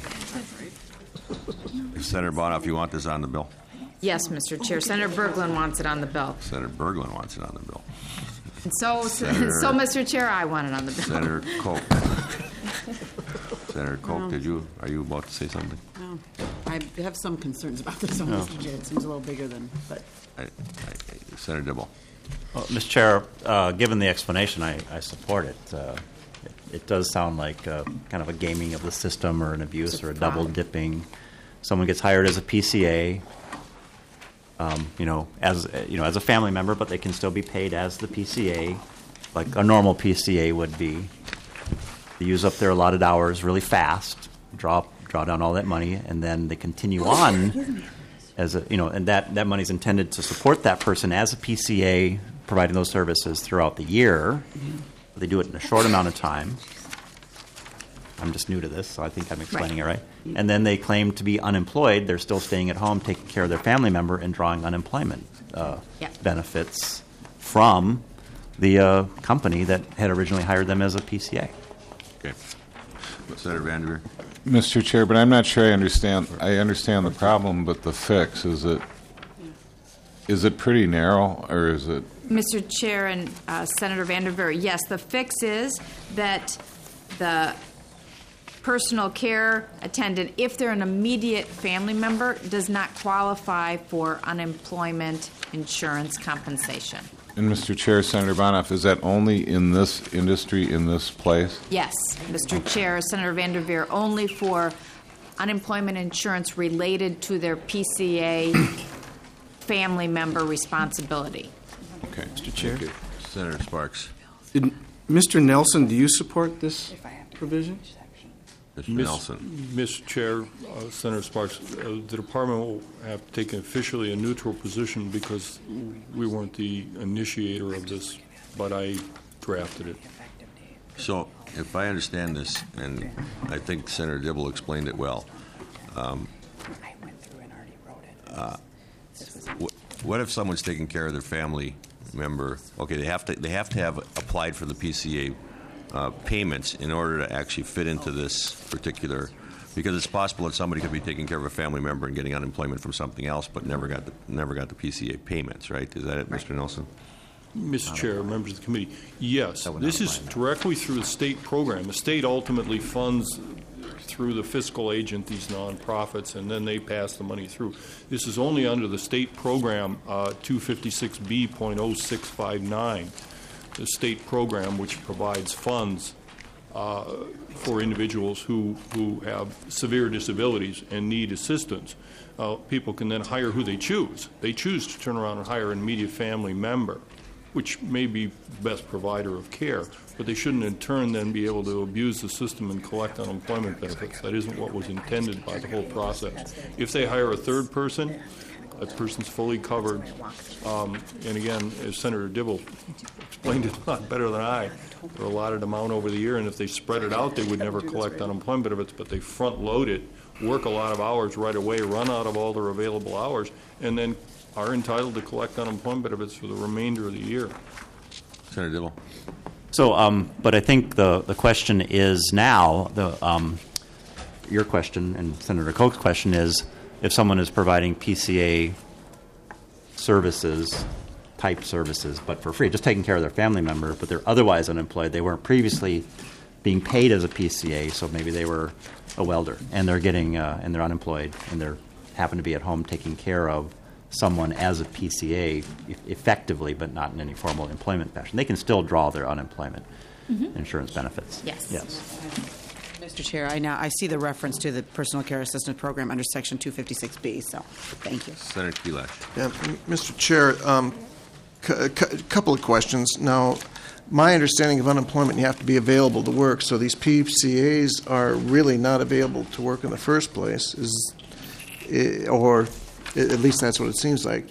B: Senator Bonoff, you want this on the bill?
H: Yes, Mister Chair. Senator Berglund wants it on the bill.
B: Senator Berglund wants it on the bill.
H: So,
B: Senator,
H: so, Mister Chair, I want it on the bill.
B: Senator Koch. Senator Koch,
D: No.
B: did you, are you about to say something?
D: No, I have some concerns about this one,
C: No.
D: Mister Chair. It seems a little bigger than, but
B: I- I- Senator Dibble.
C: Well, Mister Chair, uh, given the explanation, I, I support it. Uh, it. It does sound like uh, kind of a gaming of the system or an abuse
D: It's a
C: or a
D: fraud.
C: double dipping. Someone gets hired as a P C A, um, you know, as you know, as a family member, but they can still be paid as the P C A, like a normal P C A would be. They use up their allotted hours really fast, draw draw down all that money, and then they continue on as a, you know, and that, that money is intended to support that person as a P C A, providing those services throughout the year. They do it in a short amount of time. I'm just new to this, so I think I'm explaining
D: Right.
C: it right. And then they claim to be unemployed. They're still staying at home, taking care of their family member, and drawing unemployment uh,
H: Yep.
C: benefits from the uh, company that had originally hired them as a P C A.
B: Okay. Senator Vanderveer.
E: Mister Chair, but I'm not sure I understand. I understand the problem, but the fix is it is it pretty narrow, or is it?
H: Mister Chair and uh, Senator Vanderveer, yes, the fix is that the personal care attendant, if they're an immediate family member, does not qualify for unemployment insurance compensation.
E: And Mister Chair, Senator Bonoff, is that only in this industry, in this place?
H: Yes, Mister Chair, Senator Vanderveer, only for unemployment insurance related to their P C A family member responsibility.
E: Okay.
P: Mister Chair.
B: Senator Sparks.
P: Did- Mister Nelson, do you support this provision?
B: Mister
W: Miss-
B: Nelson.
W: Mister Chair, uh, Senator Sparks, uh, the department will have taken officially a neutral position because we weren't the initiator of this, but I drafted it.
B: So, if I understand this, and I think Senator Dibble explained it well, um, uh, wh- what if someone's taking care of their family member? Okay, they have to they have to have applied for the P C A uh, payments in order to actually fit into this particular. Because it's possible that somebody could be taking care of a family member and getting unemployment from something else, but never got the never got the P C A payments. Right? Is that it, Mister Nelson?
W: Mister Chair, members of the committee, yes, this is directly through the state program. The state ultimately funds through the fiscal agent these nonprofits, and then they pass the money through. This is only under the state program uh, two fifty-six B point oh six five nine, the state program which provides funds uh, for individuals who, who have severe disabilities and need assistance. Uh, people can then hire who they choose. They choose to turn around and hire an immediate family member, which may be best provider of care, but they shouldn't in turn then be able to abuse the system and collect unemployment benefits. That isn't what was intended by the whole process. If they hire a third person, that person's fully covered. Um, and again, as Senator Dibble explained it a lot better than I, they're allotted amount over the year, and if they spread it out, they would never collect unemployment benefits, but they front load it, work a lot of hours right away, run out of all their available hours, and then are entitled to collect unemployment benefits for the remainder of the year.
B: Senator Dibble.
C: So, um, but I think the, the question is now, the um, your question and Senator Koch's question is, if someone is providing P C A services, type services, but for free, just taking care of their family member, but they're otherwise unemployed, they weren't previously being paid as a P C A, so maybe they were a welder, and they're getting, uh, and they're unemployed, and they're happen to be at home taking care of someone as a P C A e- effectively, but not in any formal employment fashion. They can still draw their unemployment
H: Mhm.
C: insurance benefits.
H: Yes.
C: Yes.
D: Mister Chair, I now I see the reference to the personal care assistance program under Section two fifty-six B. So, thank you.
B: Senator Kelash.
M: Yeah, M- Mister Chair, um, a couple of questions. Now, my understanding of unemployment, you have to be available to work. So these P C As are really not available to work in the first place, is, eh, or at least that's what it seems like.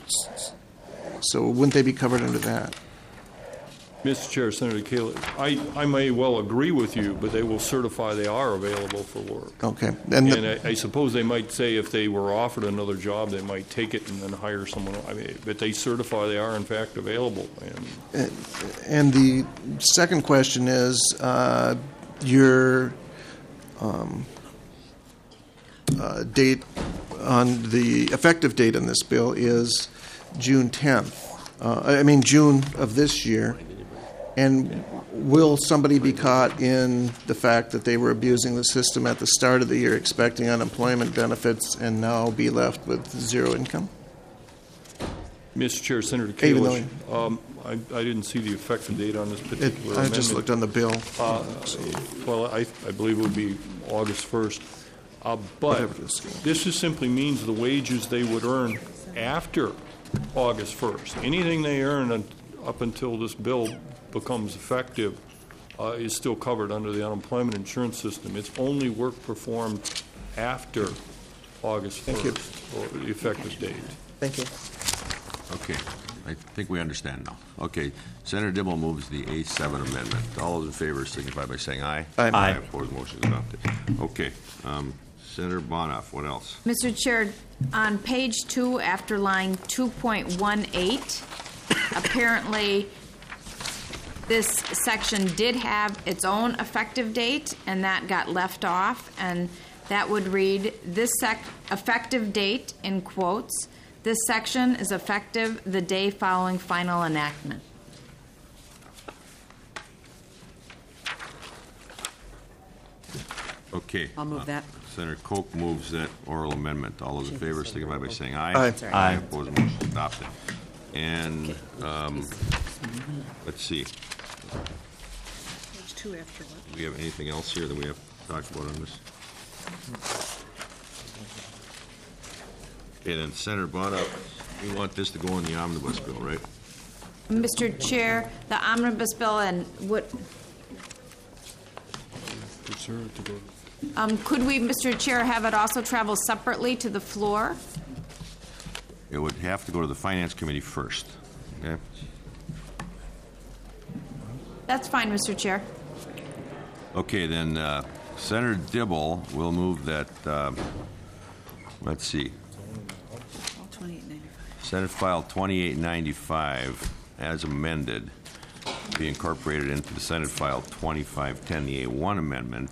M: So wouldn't they be covered under that?
W: Mister Chair, Senator Kayla, I, I may well agree with you, but they will certify they are available for work.
M: Okay.
W: And,
M: And the-
W: I, I suppose they might say if they were offered another job, they might take it and then hire someone. I mean, but they certify they are in fact available. And
M: And the second question is, uh, your um, uh, date on the effective date on this bill is June tenth. Uh, I mean, June of this year. And will somebody be caught in the fact that they were abusing the system at the start of the year, expecting unemployment benefits, and now be left with zero income?
W: Mister Chair, Senator
M: Even
W: Kalish, um, I, I didn't see the effective date on this particular
M: It, I
W: amendment.
M: just looked on the bill.
W: Uh, Well, I, I believe it would be August first. Uh, But
M: Whatever this is.
W: this just simply means the wages they would earn after August first. Anything they earn un- up until this bill becomes effective uh, is still covered under the unemployment insurance system. It's only work performed after August
M: Thank you.
W: first, or the effective date.
M: Thank you.
B: Okay, I think we understand now. Okay, Senator Dibble moves the A seven amendment. All those in favor signify by saying aye.
M: Aye.
C: Aye.
B: Opposed, motion is adopted. Okay, um, Senator Bonoff, what else?
H: Mister Chair, on page two, after line two point one eight, apparently this section did have its own effective date, and that got left off, and that would read, this sec- effective date, in quotes, this section is effective the day following final enactment.
B: Okay.
D: I'll move
B: uh,
D: that.
B: Senator Koch moves that oral amendment. All those in favor signify by saying aye.
M: Aye.
C: Aye.
B: Opposed, motion is adopted. And, um, let's see,
D: Page two after what?
B: do we have anything else here that we have to talk about on this? Okay, then Senator Bonoff, we want this to go in the omnibus bill, right?
H: Mister Chair, the omnibus bill and what, um, could we, Mister Chair, have it also travel separately to the floor?
B: It would have to go to the Finance Committee first, okay?
H: That's fine, Mister Chair.
B: Okay, then uh, Senator Dibble will move that, um, let's see, Senate File twenty-eight ninety-five, as amended, be incorporated into the Senate File twenty-five ten, the A one amendment.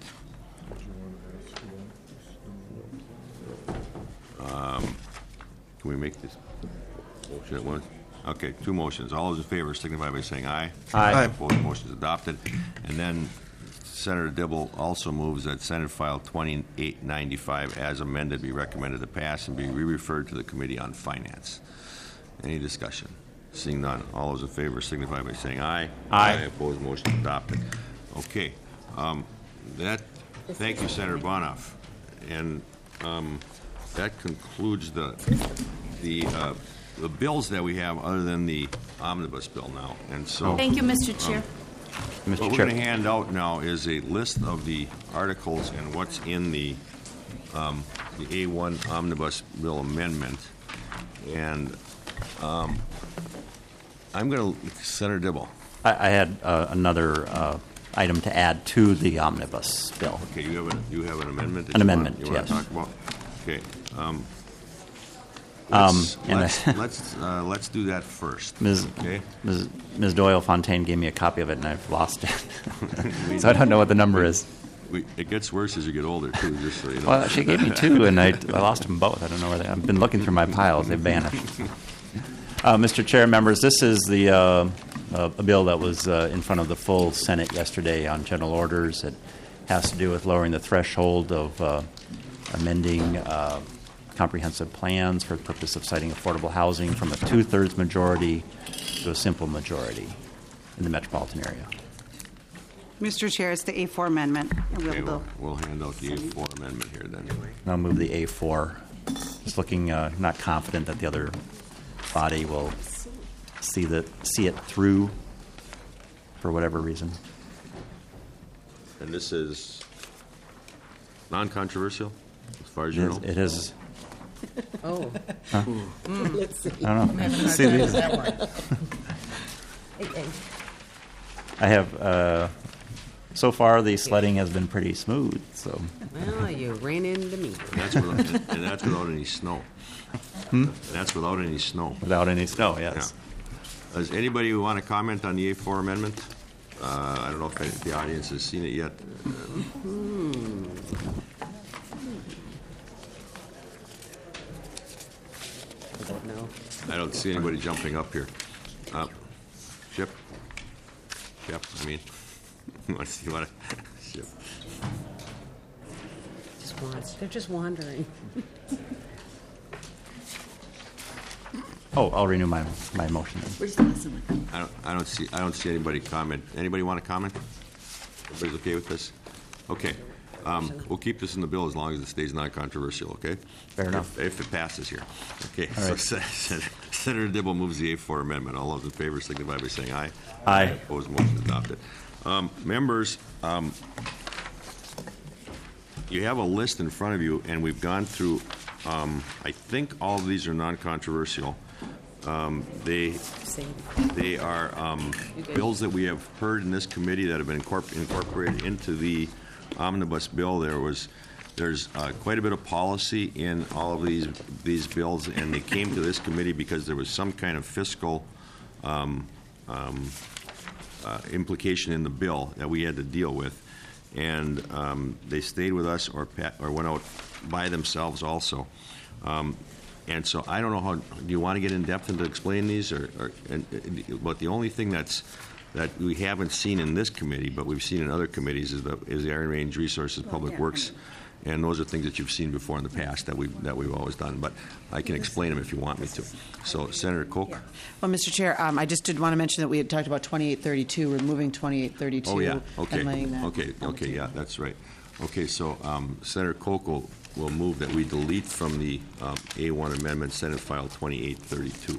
B: Um, Can we make this motion at once? Okay, two motions. All those in favor signify by saying aye.
C: Aye.
M: Aye.
B: Opposed, motion is adopted. And then Senator Dibble also moves that Senate File twenty-eight ninety-five, as amended, be recommended to pass and be re-referred to the Committee on Finance. Any discussion? Seeing none, all those in favor signify by saying aye.
C: Aye.
B: Opposed, motion is adopted. Okay, um, that, thank you, Senator Bonoff. And um, that concludes the, the, uh, the bills that we have other than the omnibus bill now. And so.
H: Thank you, Mister Chair.
C: Mister
B: What we're
C: Chair.
B: going to hand out now is a list of the articles and what's in the, um, the A one omnibus bill amendment. And um, I'm going to, Senator Dibble.
C: I, I had uh, another uh, item to add to the omnibus bill.
B: Okay, you have an, you have an amendment? that
C: An
B: you
C: amendment,
B: want, you want
C: yes.
B: to talk about? Okay. Um,
C: Um,
B: let's,
C: and
B: let's,
C: I-
B: let's, uh, let's do that first.
C: Miz
B: Okay?
C: Miz Miz Doyle Fontaine gave me a copy of it, and I've lost it. So I don't know what the number is.
B: We, it gets worse as you get older, too, just so you know.
C: Well, she gave me two, and I, I lost them both. I don't know where they. I've been looking through my piles; they've vanished. Uh, Mister Chair, members, this is the uh, uh, a bill that was uh, in front of the full Senate yesterday on general orders. It has to do with lowering the threshold of uh, amending uh, comprehensive plans for the purpose of citing affordable housing from a two-thirds majority to a simple majority in the metropolitan area.
D: Mister Chair, it's the A four amendment. We'll
B: Okay,
D: go-
B: we'll, we'll hand out the A four amendment here then.
C: And I'll move the A four. Just looking, uh, not confident that the other body will see the see it through for whatever reason.
B: And this is non-controversial, as far as
C: It
B: you
C: is-
B: know?
C: it is.
V: Oh.
C: Huh?
V: Mm. Let's see.
C: I don't know. See these?
V: Hey, hey.
C: I have. Uh, so far, the sledding has been pretty smooth. So.
V: Well, you ran into me.
B: And that's without, and that's without any snow.
C: Hmm?
B: And that's without any snow.
C: Without any snow, yes.
B: Yeah. Does anybody want to comment on the A four amendment? Uh, I don't know if the audience has seen it yet.
V: Hmm. I don't know.
B: I don't see anybody jumping up here. Uh, Chip? Chip, I mean. You want to, you want to,
V: Just wants, they're just wandering.
C: Oh, I'll renew my, my motion then.
V: We're just messing with them.
B: I don't, I don't see, I don't see anybody comment. Anybody want to comment? Everybody's okay with this? Okay. Um, we'll keep this in the bill as long as it stays non-controversial, okay?
C: Fair enough.
B: If, if it passes here. Okay,
C: All
B: so
C: right.
B: Sen- Sen- Senator Dibble moves the A four amendment. All those in favor signify by saying aye.
C: Aye.
B: Opposed, motion adopted. Um, members, um, you have a list in front of you, and we've gone through, um, I think all of these are non-controversial. Um, they they are um, bills that we have heard in this committee that have been incorpor- incorporated into the omnibus bill. There was there's uh, quite a bit of policy in all of these these bills, and they came to this committee because there was some kind of fiscal um, um, uh, implication in the bill that we had to deal with, and um, they stayed with us or pa- or went out by themselves also. Um, And so I don't know how, do you want to get in depth and to explain these? or, or and, But the only thing that's, that we haven't seen in this committee, but we've seen in other committees, is the, is the Iron Range Resources, Public Works. And those are things that you've seen before in the past that we've, that we've always done. But I can explain them if you want me to. So Senator Koch?
D: Well, Mister Chair, um, I just did want to mention that we had talked about twenty-eight thirty-two, removing twenty-eight thirty-two.
B: Oh, yeah, okay.
D: And laying that.
B: Okay, okay, yeah, that's right. Okay, so um, Senator Koch will, will move that we delete from the um, A one amendment Senate File twenty-eight thirty-two.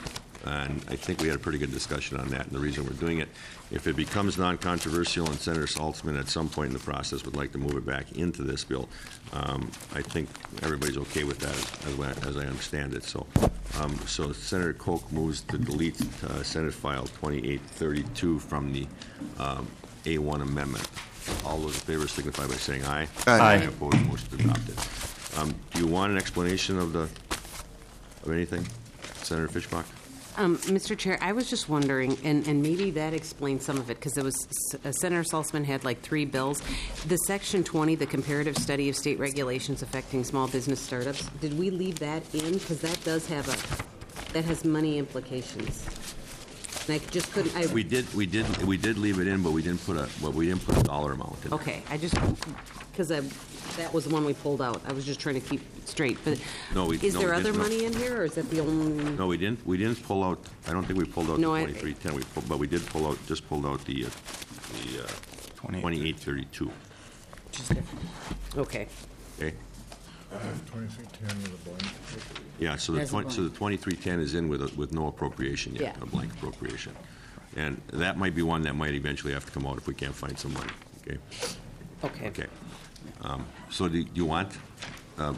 B: And I think we had a pretty good discussion on that, and the reason we're doing it, if it becomes non-controversial and Senator Saltzman at some point in the process would like to move it back into this bill, um, I think everybody's okay with that as, as, as I understand it. So, um, so Senator Koch moves to delete uh, Senate File twenty-eight thirty-two from the um, A one amendment. All those in favor signify by saying aye.
C: Aye.
B: Aye. Opposed, motion adopted. Um, do you want an explanation of the of anything, Senator Fischbach?
V: Um, Mister Chair, I was just wondering, and, and maybe that explains some of it, because it was uh, Senator Saltzman had like three bills. The Section twenty, the comparative study of state regulations affecting small business startups, did we leave that in? Because that does have a, that has money implications. And I just couldn't, I.
B: We did, we did, we did leave it in, but we didn't put a, but we didn't put a dollar amount in.
V: Okay, I just, because I, that was the one we pulled out. I was just trying to keep straight. But
B: No, we-
V: is
B: no,
V: there
B: we
V: other
B: didn't, no.
V: money in here, or is that the only?
B: No, we didn't. We didn't pull out. I don't think we pulled out
V: No,
B: the
V: I-
B: twenty-three ten. We pulled, but we did pull out. Just pulled out the uh, the uh, twenty-eight thirty-two.
V: Okay.
B: Okay.
G: twenty-three ten with a blank.
B: Yeah. So the
V: There's a
B: 20, so the
V: blank.
B: twenty-three ten is in with a, with no appropriation yet.
V: Yeah.
B: A blank appropriation, and that might be one that might eventually have to come out if we can't find some money. Okay.
V: Okay.
B: Okay. Um, so do, do you want uh,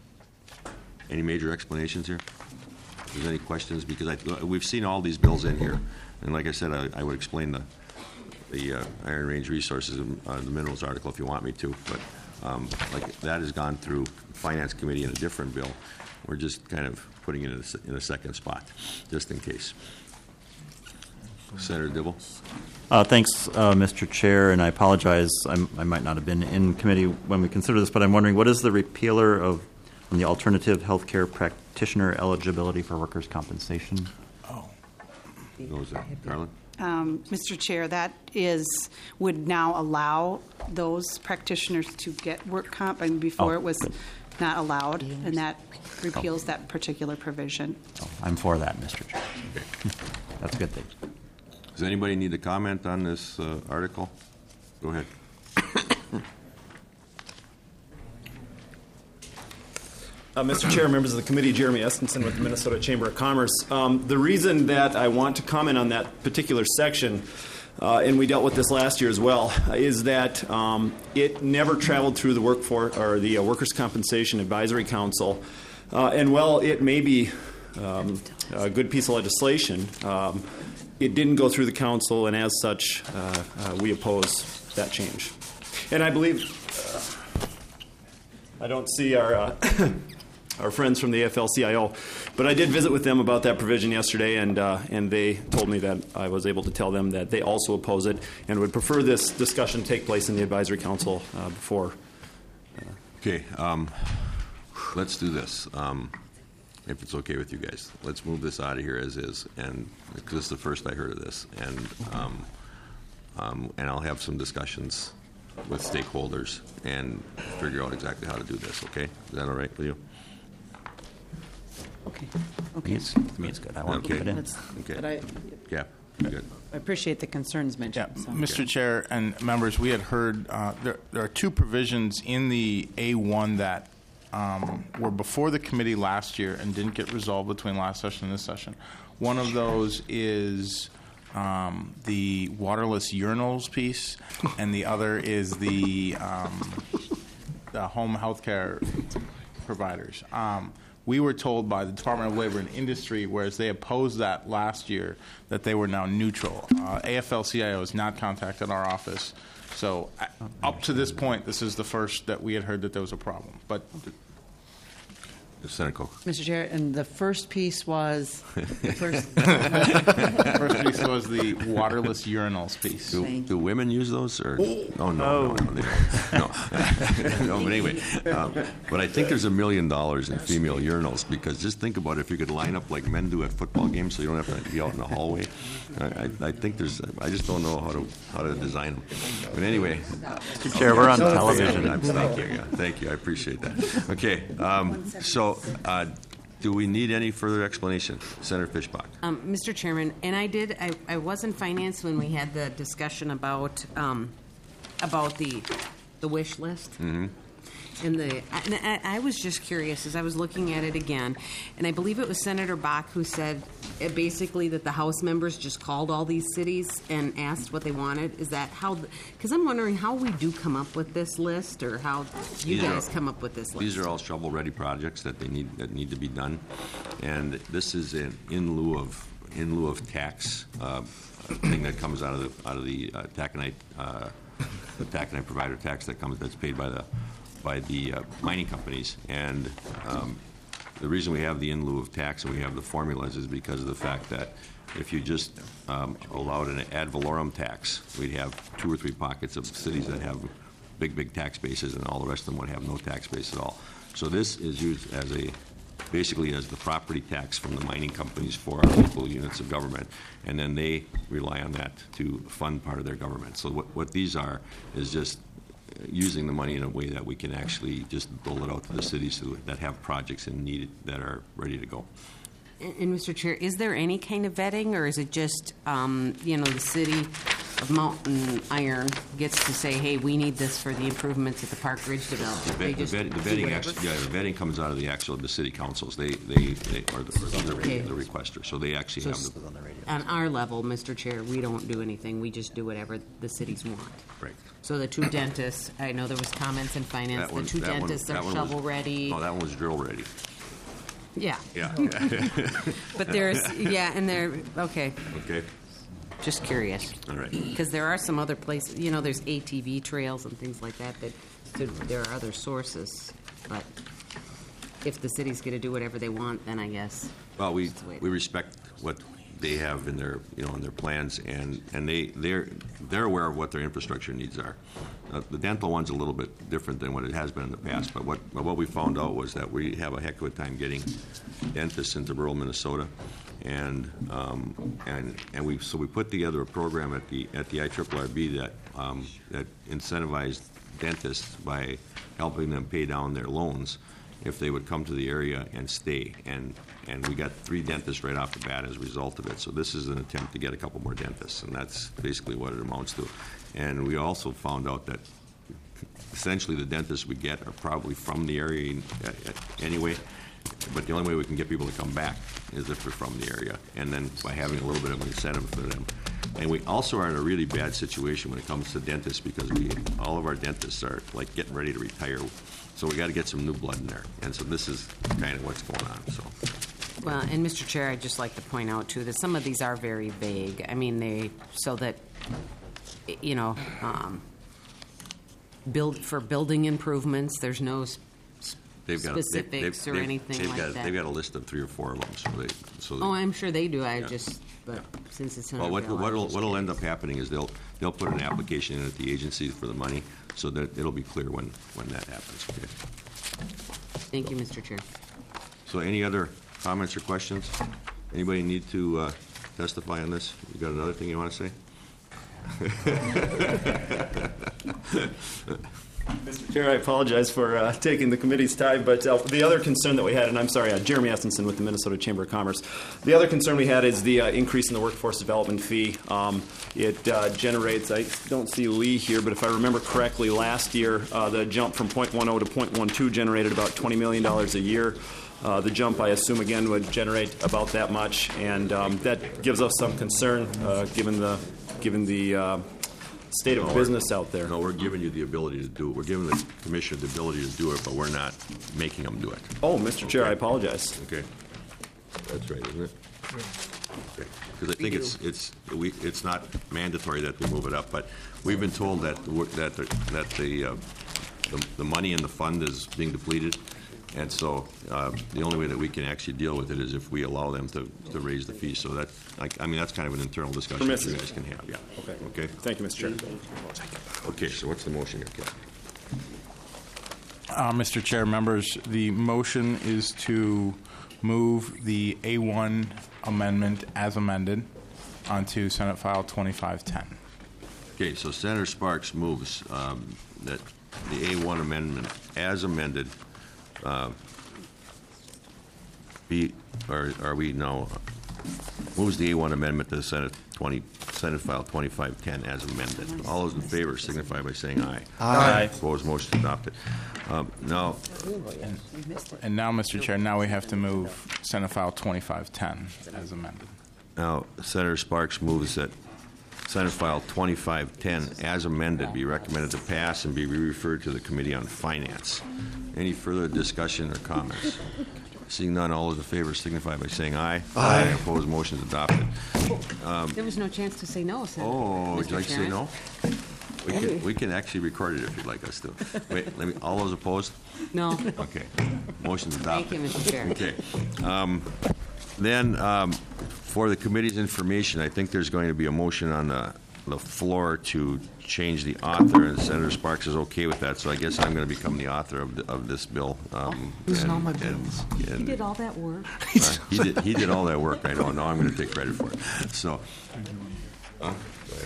B: any major explanations here? If there's any questions, because I, we've seen all these bills in here, and like I said, I, I would explain the the uh, Iron Range Resources, uh, the minerals article if you want me to, but um, like that has gone through Finance Committee in a different bill. We're just kind of putting it in a, se- in a second spot, just in case. Senator Dibble.
C: Uh, thanks, uh, Mister Chair, and I apologize. I'm, I might not have been in committee when we consider this, but I'm wondering, what is the repealer of on the alternative healthcare practitioner eligibility for workers' compensation?
V: Oh.
B: What was that, Carlin?
L: Um, Mister Chair, that is, would now allow those practitioners to get work comp, and before
C: Oh,
L: it was
C: good.
L: not allowed, and that repeals that particular provision.
C: Oh, I'm for that, Mister Chair. That's a good thing.
B: Does anybody need to comment on this uh, article? Go ahead.
N: Uh, Mister Chair, members of the committee, Jeremy Eskinson with the Minnesota Chamber of Commerce. Um, the reason that I want to comment on that particular section, uh, and we dealt with this last year as well, uh, is that um, it never traveled through the workforce or the uh, Workers' Compensation Advisory Council. Uh, and while it may be um, a good piece of legislation, um, it didn't go through the council, and as such, uh, uh, we oppose that change. And I believe uh, I don't see our. Uh, our friends from the A F L C I O. But I did visit with them about that provision yesterday, and uh, and they told me that I was able to tell them that they also oppose it and would prefer this discussion take place in the advisory council uh, before.
B: Uh, okay, um, let's do this. Um, if it's okay with you guys, let's move this out of here as is, and because this is the first I heard of this, and um, um, and I'll have some discussions with stakeholders and figure out exactly how to do this, okay? Is that all right with you?
D: Okay. Okay.
C: It's, to me, it's good. I want to
B: Okay.
C: keep it in.
D: That's-
B: Okay.
D: But I,
B: Yeah, good.
D: I appreciate the concerns mentioned. so.
R: Mister Chair and members, we had heard uh, there, there are two provisions in the A one that um, were before the committee last year and didn't get resolved between last session and this session. One of those is um, the waterless urinals piece, and the other is the um, the home health care providers. Um, we were told by the Department of Labor and Industry, whereas they opposed that last year, that they were now neutral. Uh, A F L C I O has not contacted our office. So uh, up to this point, this is the first that we had heard that there was a problem. But
B: Senator Koch.
D: Mister Chair, and the first piece was the first.
R: the first piece was the waterless urinals piece.
B: Do, do women use those? Or? Oh, no, no, no, they don't. No. No, but anyway, um, but I think there's a million dollars in female urinals, because just think about it, if you could line up like men do at football games so you don't have to be out in the hallway. I, I, I think there's, I just don't know how to how to design them. But anyway.
C: Mister Chair, we're on television.
B: I'm, thank you, yeah, thank you, I appreciate that. Okay, um, so uh, do we need any further explanation? Senator Fishbach.
V: Um, Mister Chairman, and I did, I, I was in finance when we had the discussion about, um, about the, the wish list.
B: Mm-hmm.
V: And the, and I, I was just curious as I was looking at it again, and I believe it was Senator Bach who said uh, basically that the House members just called all these cities and asked what they wanted. Is that how? Because I'm wondering how we do come up with this list, or how you
B: These
V: guys
B: are-
V: come up with this list.
B: These are all shovel-ready projects that they need, that need to be done, and this is in, in lieu of, in lieu of tax, uh, thing that comes out of the, out of the uh, taconite, uh, the taconite provider tax that comes, that's paid by the, by the uh, mining companies. And um, the reason we have the in lieu of tax and we have the formulas is because of the fact that if you just um, allowed an ad valorem tax, we'd have two or three pockets of cities that have big, big tax bases, and all the rest of them would have no tax base at all. So this is used as a, basically as the property tax from the mining companies for our local units of government, and then they rely on that to fund part of their government. So what, what these are is just using the money in a way that we can actually just dole it out to the cities who, that have projects and need it, that are ready to go.
V: And, and Mister Chair, is there any kind of vetting, or is it just, um, you know, the city of Mountain Iron gets to say, hey, we need this for the improvements at the Park Ridge development?
B: The,
V: They
B: vet, the,
V: just
B: vet, the
V: do
B: vetting,
V: whatever?
B: actually, yeah, the vetting comes out of the actual the city councils. They, they, they are the, the,
V: Okay.
B: the requester, so they actually
V: So
B: have
V: s-
B: the.
V: On our level, Mister Chair, we don't do anything. We just do whatever the cities want.
B: Right.
V: So the two dentists, I know there was comments in finance,
B: That
V: the
B: one-
V: two
B: that one-
V: dentists
B: that
V: are
B: one was-
V: shovel-ready.
B: No, that one was drill ready.
V: Yeah.
B: Yeah.
V: But there's, yeah, and they're, okay,
B: Okay.
V: just curious.
B: All right.
V: Because there are some other places, you know, there's A T V trails and things like that, that so there are other sources. But if the city's going to do whatever they want, then I guess.
B: Well, we,
V: That's the way it
B: we respect what they have in their, you know, in their plans, and, and they, they're, they're aware of what their infrastructure needs are. Uh, the dental one's a little bit different than what it has been in the past, but what, but what we found out was that we have a heck of a time getting dentists into rural Minnesota, and, um, and, and we, so we put together a program at the, at the I R R B that, um, that incentivized dentists by helping them pay down their loans if they would come to the area and stay. And and we got three dentists right off the bat as a result of it. So this is an attempt to get a couple more dentists, and that's basically what it amounts to. And we also found out that essentially the dentists we get are probably from the area anyway, but the only way we can get people to come back is if they're from the area, and then by having a little bit of an incentive for them. And we also are in a really bad situation when it comes to dentists, because we all of our dentists are like getting ready to retire. So we got to get some new blood in there, and so this is kind of what's going on. So,
V: Well, and Mister Chair, I'd just like to point out, too, that some of these are very vague. I mean, they, so that, you know, um, build, for building improvements, there's no s-
B: they've got a- they-
V: specifics
B: they've-
V: or
B: they've-
V: anything
B: they've
V: like
B: got,
V: that.
B: They've got a list of three or four of them. So they, so they,
V: Oh, I'm sure they do. I
B: Yeah.
V: just, but since it's in
B: well,
V: our
B: what
V: bill, I
B: what'll
V: just-
B: what'll end up happening is they'll they'll put an application in at the agency for the money, so that it'll be clear when when that happens. Okay.
V: Thank you, Mister Chair.
B: So, any other comments or questions? Anybody need to uh, testify on this? You got another thing you want to say?
N: Mister Chair, I apologize for uh, taking the committee's time, but uh, the other concern that we had, and I'm sorry, uh, Jeremy Essenson with the Minnesota Chamber of Commerce. The other concern we had is the uh, increase in the workforce development fee. Um, it uh, generates, I don't see Lee here, but if I remember correctly, last year uh, the jump from point one zero to point one two generated about twenty million dollars a year. Uh, the jump, I assume, again, would generate about that much, and um, that gives us some concern uh, given the given the uh, state of
B: No,
N: business
B: we're-
N: out there.
B: No, we're giving you the ability to do it. We're giving the commission the ability to do it, but we're not making them do it.
N: Oh, Mister Chair, I apologize.
B: Okay. That's right, isn't it? Okay. Because I think it's, it's, we, it's not mandatory that we move it up, but we've been told that, the work- that, the- that the, uh, the, the money in the fund is being depleted, and so uh, the only way that we can actually deal with it is if we allow them to, to raise the fee. So that, I, I mean, that's kind of an internal discussion that you
N: Permissive.
B: guys can have, yeah.
N: Okay.
B: Okay?
N: Thank you, Mister Chair.
B: Okay, so what's the motion here, Ken?
R: Uh, Mister Chair, members, the motion is to move the A one amendment as amended onto Senate File twenty-five ten.
B: Okay, so Senator Sparks moves um, that the A one amendment as amended uh, be, or are we now, moves the A one amendment to the Senate twenty, Senate File twenty-five ten as amended. All those in favor signify by saying aye.
R: Aye.
B: Opposed, motion adopted. Um, Now,
R: And now, Mister Chair, now we have to move Senate File twenty-five ten as amended.
B: now Senator Sparks moves that Senate File twenty-five ten as amended be recommended to pass and be referred to the Committee on Finance. Any further discussion or comments? Seeing none, all those in favor signify by saying aye.
V: Aye.
B: Opposed, motion is adopted. Um,
V: There was no chance to say no, Senator.
B: Oh, would you
V: Mister
B: like to say
V: Chairman.
B: no? We can, we can actually record it if you'd like us to. Wait, let me, all those opposed?
V: No.
B: Okay. Motion's adopted.
V: Thank you, Mister Chair.
B: Okay. Um, Then, um, for the committee's information, I think there's going to be a motion on the, the floor to change the author, and Senator Sparks is okay with that, so I guess I'm going to become the author of, the, of this bill. Um,
V: These are all
B: and-
V: my
B: and-
V: bills.
B: and-
V: He did all that work.
B: uh, he did. He did all that work. I know. Now I'm going to take credit for it. So, uh, go ahead.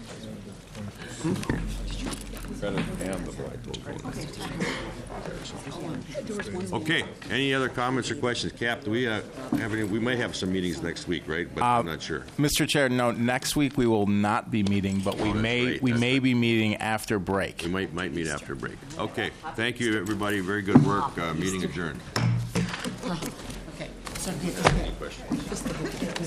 B: Okay. Any other comments or questions, Cap? Do we uh, have any? We might have some meetings next week, right? But I'm not sure.
R: Mister Chair, no, next week we will not be meeting, but we
B: Oh, that's
R: may
B: right.
R: we
B: That's
R: may be meeting after break.
B: We might might meet after break. Okay. Thank you, everybody. Very good work. Uh, meeting adjourned.
K: Okay. So,
B: Any questions?